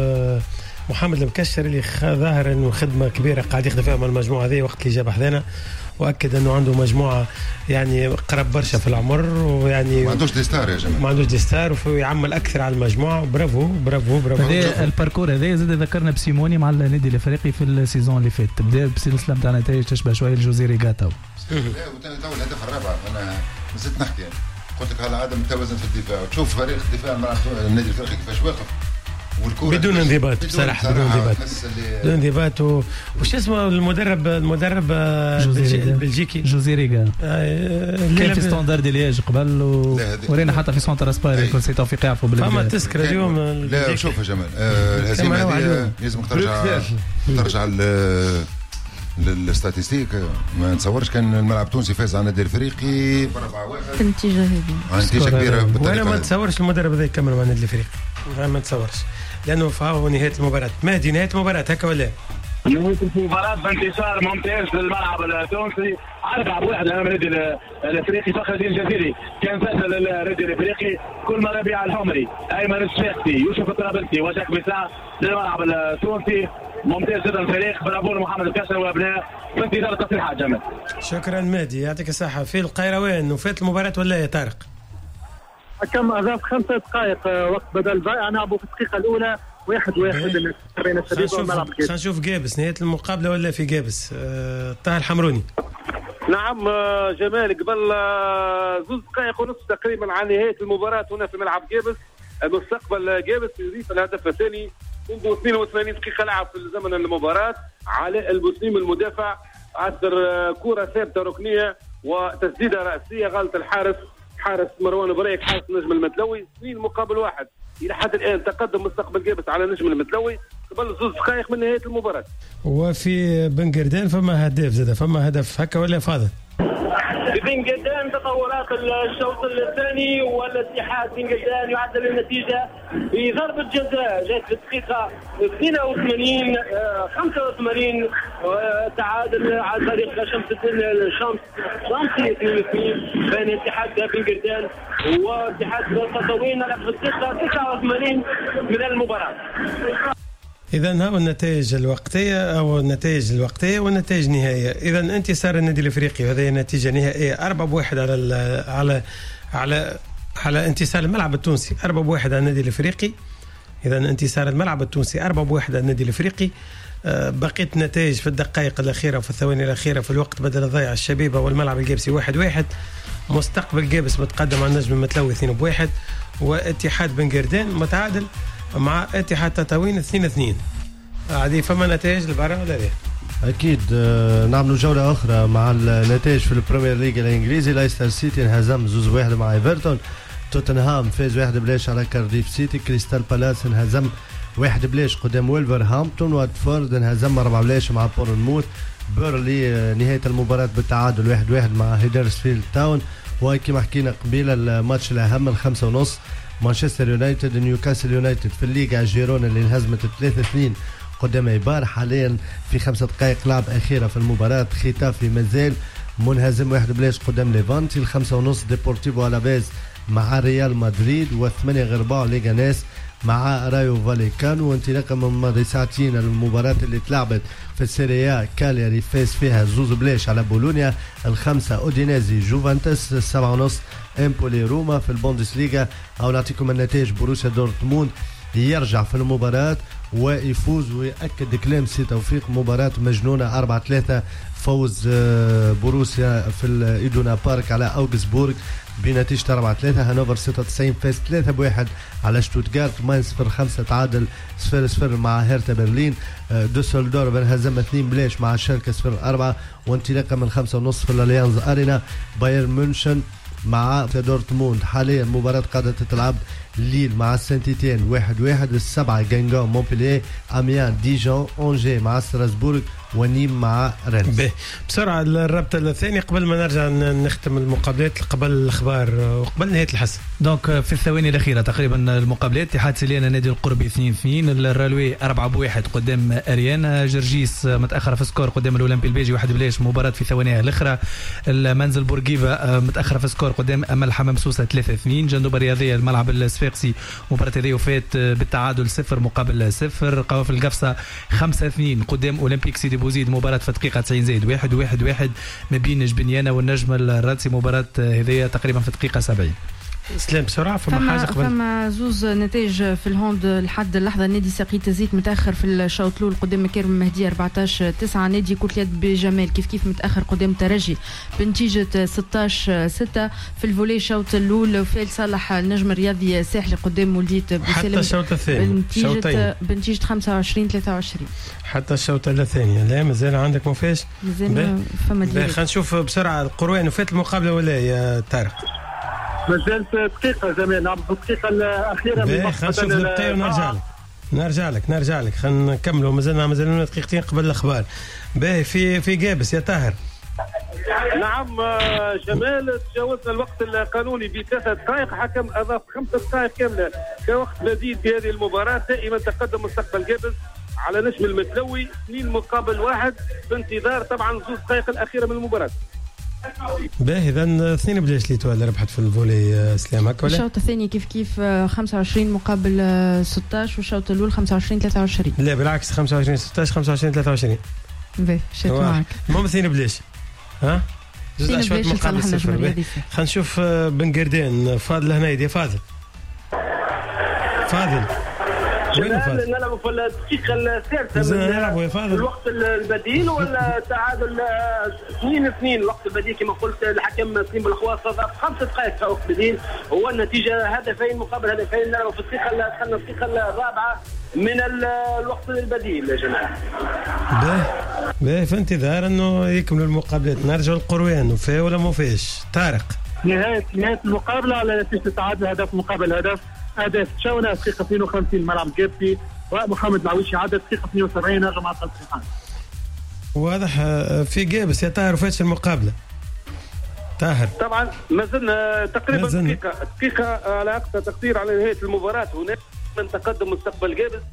محمد المكشر اللي ظاهر انه خدمه كبيره قاعد يخدم فيها مع المجموعه هذه وقت اللي جاب حذانا واكد انه عنده مجموعه يعني قرب برشا في العمر ويعني ما عندوش ديستار يا جماعه ما عندوش ديستار ويعمل اكثر على المجموعه. برافو برافو برافو. هذا الباركور هذا زاد ذكرنا بسيموني مع النادي الافريقي في السيزون اللي فات بدا بسلسله نتاع نتائج تشبه شويه الجوزيري غاتاو. لا وتو الهدف الرابع انا نسيت نحكي قلت لك هذا عدم التوازن في الدفاع تشوف فريق الدفاع مع النادي الافريقي كيفاش واقف بدون انضباط بصراحه بدون انضباط بدون انضبات وش اسمه المدرب البلجيكي جوزيريغا كان في ستاندرد لياج قبل ورينا حتى في سونتر اسباير كل سي توفيق يعرفوا فما تذكر اليوم لا شوف يا جمال الهزيمه هذه لازمك ترجع للستاتيستيك ما نتصورش كان الملعب التونسي فاز على النادي الافريقي ب4-1 النتيجه هذه نتيجه كبيره وانا ما نتصورش المدرب هذا يكمل مع النادي الافريقي ما نتصورش لانه فهو نهايه المباراه مادي نهايه المباراه هكا ولا نهايه المباراه بانتصار ممتاز للملعب التونسي 4-1 امام النادي الافريقي. فخر الدين الجزيري كان فاز للنادي الافريقي كل ما ربيع الحمري ايمن الشيختي يوسف الطرابلسي وجاك بيسا للملعب التونسي ممتاز جدا الفريق. برافو محمد الكسر وابناء في انتظار التصريحات جمال. شكرا مادي يعطيك الصحه. في القيروان وفات المباراه ولا يا طارق؟ كم اضاف 5 دقائق وقت بدل ضائع نلعبوا في الدقيقه الاولى 1-1 بين الشبيبه والملعب الجديد. نشوف جابس نهايه المقابله ولا في جابس طه الحمروني. نعم جمال قبل 2 دقائق ونص تقريبا عن نهايه المباراه هنا في ملعب جابس مستقبل جابس يضيف الهدف الثاني منذ 82 دقيقه لعب في زمن المباراه. علاء البسليم المدافع اثر كره ثابته ركنيه وتسديده راسيه غلط الحارس مروان بريك حارس النجم المتلوي 2-1 الى حد الان تقدم مستقبل جابس على النجم المتلوي قبل 2 دقائق من نهايه المباراه. وفي بن قردان فما هدف زاد فما هدف هكا ولا فاضل؟ في بن قردان تطورات الشوط الثاني والاتحاد بن قردان يعدل النتيجه بضربه جزاء جاءت في الدقيقه 82 85 تعادل على طريق شمس شمسي 2-2 بين اتحاد بن قردان واتحاد تطاوين في الدقيقه 89 من المباراه. إذا ها النتائج الوقتية والنتائج النهائية. إذا انتصار النادي الأفريقي وهذه نتيجة نهائية 4-1 على انتصار الملعب التونسي 4-1 على النادي الأفريقي. إذا انتصار الملعب التونسي 4-1 على النادي الأفريقي. بقيت نتائج في الدقائق الأخيرة وفي الثواني الأخيرة في الوقت بدل الضيع الشبيبة والملعب الجابسي 1-1. مستقبل جابس متقدم على النجم المتلوي 2-1 واتحاد بن قردان متعادل مع اتحاد تطاوين 2-2. هذه فما نتائج لبرا ولا لا؟ اكيد نعملوا جوله اخرى مع النتائج في البريمير ليج الانجليزي. لايستر سيتي انهزم 2-1 مع ايفرتون. توتنهام فاز 1-0 على كارديف سيتي. كريستال بالاس انهزم 1-0 قدام ويلفرهامبتون. واتفورد انهزم 4-0 مع بورنموث. بيرلي نهايه المباراه بالتعادل 1-1 مع هيدرسفيلد تاون. وكما حكينا قبيله الماتش الاهم الخمسة ونص مانشستر يونايتد نيوكاسل يونايتد في الليغا. جيرونا اللي انهزمت 3-2 قدام ايبار. حاليا في 5 دقائق لعب اخيره في المباراه. ختافي مازال منهزم 1-0 قدام ليفانتي. الخمسة ونص ديبورتيفو الافيز مع ريال مدريد. و8 غرباء ليغانيس مع رايو فاليكانو. وانطلاقا من ماضي ساعتين المباراة اللي تلعبت في السيريا كالياري فاز فيها 2-0 على بولونيا. 5 اودينيزي جوفانتس 7:30 امبولي روما. في البوندسليغا او نعطيكم النتائج: بروسيا دورتموند يرجع في المباراة ويفوز ويأكد كلام سي توفيق مباراة مجنونة 4-3 فوز بروسيا في الإيدونا بارك على أوغسبورغ بنتيجة 4-3. هانوفر 96 فاز 3-1 على شتوتغارت. ماينز 0-5 تعادل 0-0 مع هيرتا برلين. دوسلدورف انهزم 2-0 مع شالكة 0-4. وانطلاقا من 5:30 في الاليانز ارينا بايرن مونشن مع دورتموند. حاليا مباراة قاعدة تتلعب ليل مع سانتيتين 1-1. 7 جانجون مونبلييه. اميان ديجون اونجي مع ستراسبورغ. ونيم مع رينز. بسرعة الرابطة الثانية قبل ما نرجع نختم المقابلات قبل الأخبار وقبل نهاية الحصة. دونك في الثواني الأخيرة تقريبا المقابلات: اتحاد سليانة نادي القربي 2-2، الرالوي 4-1 قدام أريانا، جرجيس متأخرة في سكور قدام الأولمبي البيجي 1-0 مباراة في ثوانيها الأخرى، المنزل بورقيبة متأخرة في سكور قدام أمل حمام سوسة 3-2، جندوبة الرياضية الملعب الصفاقسي مباراة هذه وفات بالتعادل 0-0، قوافل القفصة 5-2 قدام أولمبيك سيدي بوزيد مباراة في دقيقة 90 زائد 1 ما بين جبنيانة والنجم الرادسي مباراة هذه تقريبا في دقيقة 70. سلام بسرعة. فما زوز نتائج في الهوند لحد اللحظة: نادي ساقية الزيت متأخر في الشوط الأول قدام مكارم المهدية 14-9، نادي كورتياد بجمال كيف متأخر قدام ترجي بنتيجة 16-6. في الفولي الشوط الأول فيل صالح النجم الرياضي ساحلي قدام مولدية حتى الشوط الثاني بنتيجة 25-23. حتى الشوط الثاني لا مازال عندك ما فيش. مازال فما خلينا نشوف بسرعة القروان وفات المقابلة ولا يا طارق؟ مازال دقيقة جميل. نعم الدقيقة الأخيرة من خلينا نشوف النتائج ونرجع لك خلينا نكملوا. مازال دقيقتين قبل الأخبار. باهي في جابس يا طاهر. نعم جمال، تجاوزنا الوقت القانوني ب3 دقائق، حكم أضاف 5 دقائق كاملة كوقت بديل في هذه المباراة. دائما تقدم مستقبل جابس على نجم المتلوي 2-1 بانتظار طبعا 2 دقائق الأخيرة من المباراة. باهي إذا 2 بلاش اللي تولى ربحت في الفولي سلام هكا ولا؟ الشوط الثاني كيف 25 مقابل 16 والشوط الأول 25-23. لا بالعكس 25-16 25-23. باهي شات معك. المهم 2 بلاش. ها؟ جزء أشواط مقابل 0. خلينا نشوف بن قردان. فاضل هنا يا فاضل. نلعبوا في الدقيقة الثالثة نلعبوا يا فاضل الوقت البديل ولا تعادل 2-2 الوقت البديل كما قلت الحكم سليم بالخواص أضاف 5 دقائق في وقت بديل. هو النتيجة هدفين مقابل هدفين. نلعبوا في الدقيقة الرابعة من الوقت البديل يا جماعة. باهي في انتظار انه يكملوا المقابلات. نرجع للقروان وفي ولا ما فيش؟ طارق نهاية المقابلة على نتيجة تعادل هدف مقابل هدف. أهداف تشاونا دقيقة 52 ملعب جيبسي، ومحمد العويشي عدد دقيقة 72 هجم على التصحيحات. واضح في جابس يا طاهر وفاتش المقابلة. طاهر طبعا ما زلنا تقريبا دقيقة على أقصى تقدير على نهاية المباراة. هناك من تقدم مستقبل جابس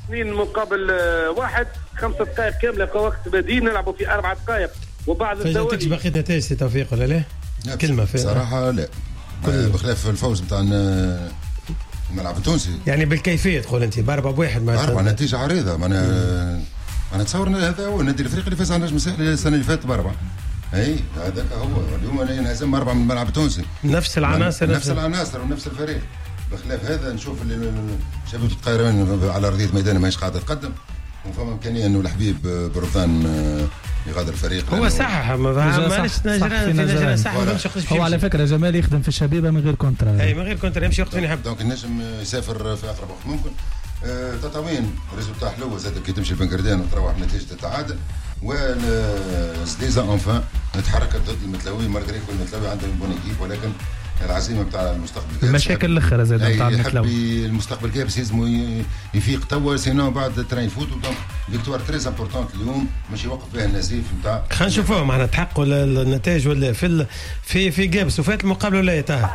2-1 5 دقائق كاملة كوقت بديل. نلعبوا في 4 دقائق وبعد الدوري. فاجأتكش بقية نتائج سي توفيق ولا لا؟ كلمة في صراحة لا بخلاف الفوز بتاع الملعب التونسي يعني بالكيفية تقول أنت ب4-1 مع نتيجة عريضة. أنا نتصور أن هذا هو النادي الأفريقي اللي فاز على نجم الساحلي السنة اللي فاتت ب4. أي هذاك هو اليوم ينهزم 4 من الملعب التونسي. نفس العناصر ونفس الفريق. بخلاف هذا نشوف شباب القيروان على أرضية ميدان ماهيش قاعدة تقدم، وفما إمكانية إنه الحبيب برفان يغادر الفريق. هو صح مالش نجران صح. هو على فكرة جمال يخدم في الشبيبة من غير كونترا. أي من غير كونترا يمشي وقت يحب. دونك النجم يسافر في أقرب وقت ممكن. تطاوين ريزولتا حلوة زاد كي تمشي لبنكردان وتروح بنتيجة التعادل. والزديزة أنفان تحركت ضد المتلوي مارغري كل المتلوي عنده بون ايكيب، ولكن العزيمه بتاع المستقبل المشاكل الاخرى زاد نتاع المتلوي. المستقبل جابس لازم يفيق توا سينو بعد ترين يفوتوا. دونك فيكتوار تريز امبورطونت اليوم مش يوقف فيها النزيف نتاع. خلينا نشوفوهم معنا تحققوا النتائج ولا في جابس وفات المقابله ولا يتاهل.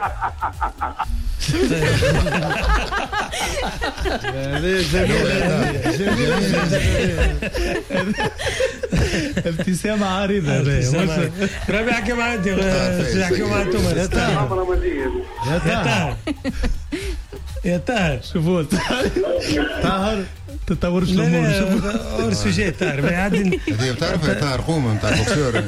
ابتسامة عريضة. ربي حكي مع انت حكي مع انتم. يا طاهر يا طاهر شوفوا طاهر تطورش الامور. شوفوا اور سوجي طاهر ما يعدل. هذه بتعرف يا طاهر قومه نتاع البوكسور.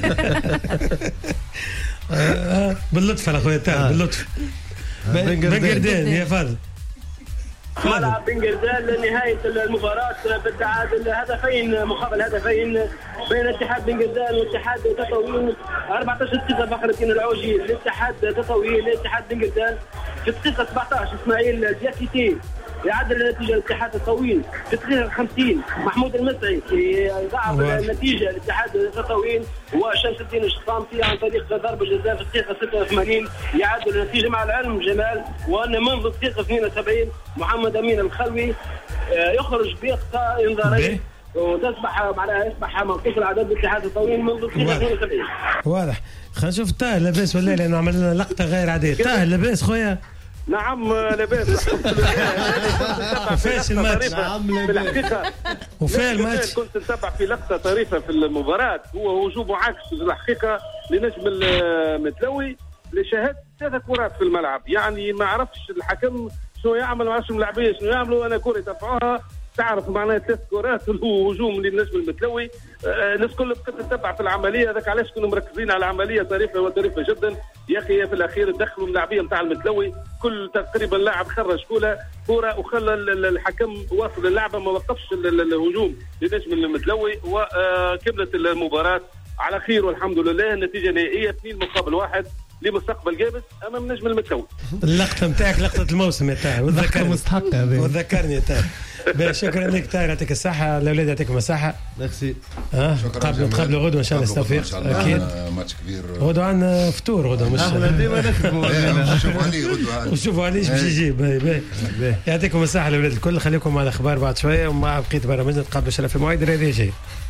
باللطف على خويا طاهر باللطف. بنقردان يا فاضل. ملعب بنقردان لنهاية المباراة بالتعادل هدفين مقابل هدفين بين اتحاد بنقردان واتحاد تطاوين. 14 دقيقة فخر الدين العوجي لاتحاد تطاوين لاتحاد بنقردان. في الدقيقة 17 اسماعيل دياكيتي يعدل النتيجة لاتحاد تطاوين. في الدقيقة 50 محمود المسعي يضاعف النتيجة لاتحاد تطاوين. وشمس الدين الشطامطي عن طريق ضربة جزاء في الدقيقة 86 يعدل النتيجة مع العلم جمال وأن منذ الدقيقة 72 محمد أمين الخلوي يخرج بإخطاء إنذارين وتصبح معناها يصبح منقوص العدد باتحاد التطاوين منذ الدقيقة 72. واضح. خلينا نشوف طاهر لاباس ولا لأنه عمل لنا لقطة غير عادية. طاهر لاباس خويا؟ نعم لاباس. وفاش الماتش؟ في الحقيقة وفين الماتش؟ كنت نتابع في لقطة طريفة في المباراة هو هجوم عكس الحقيقة لنجم المتلوي اللي شاهدت 3 كرات في الملعب يعني ما عرفش الحكم شنو يعمل ما عرفش اللاعبين شنو يعملوا. انا كرة يرفعوها تعرف معناها 3 كرات هجوم للنجم المتلوي. الناس كلها بقت تتبع في العمليه هذاك علاش كنا مركزين على العمليه طريفه وطريفه جدا يا اخي. في الاخير دخلوا اللاعبيه نتاع المتلوي كل تقريبا لاعب خرج كره وخلى الحكم واصل اللعبه ما وقفش الهجوم لنجم المتلوي وكملت المباراه على خير والحمد لله. النتيجه نهائيه 2-1 لمستقبل جابس امام نجم المتلوي. اللقطه نتاعك لقطه الموسم يا طاهر وذكرني يا طاهر. شكرا لك طاهر يعطيك الصحه. الاولاد يعطيكم الصحه. ميرسي. نتقابلوا غدوه ان شاء الله التوفيق. اكيد ماتش كبير غدوه عندنا فطور غدوه مش ديما نخدموا. شوفوا عليه غدوه وشوفوا عليه باش يجيب. يعطيكم الصحه الاولاد الكل. خليكم مع الاخبار بعد شويه ومع بقيه برامجنا نتقابلوا ان شاء الله في مواعيد رياضيه جايه.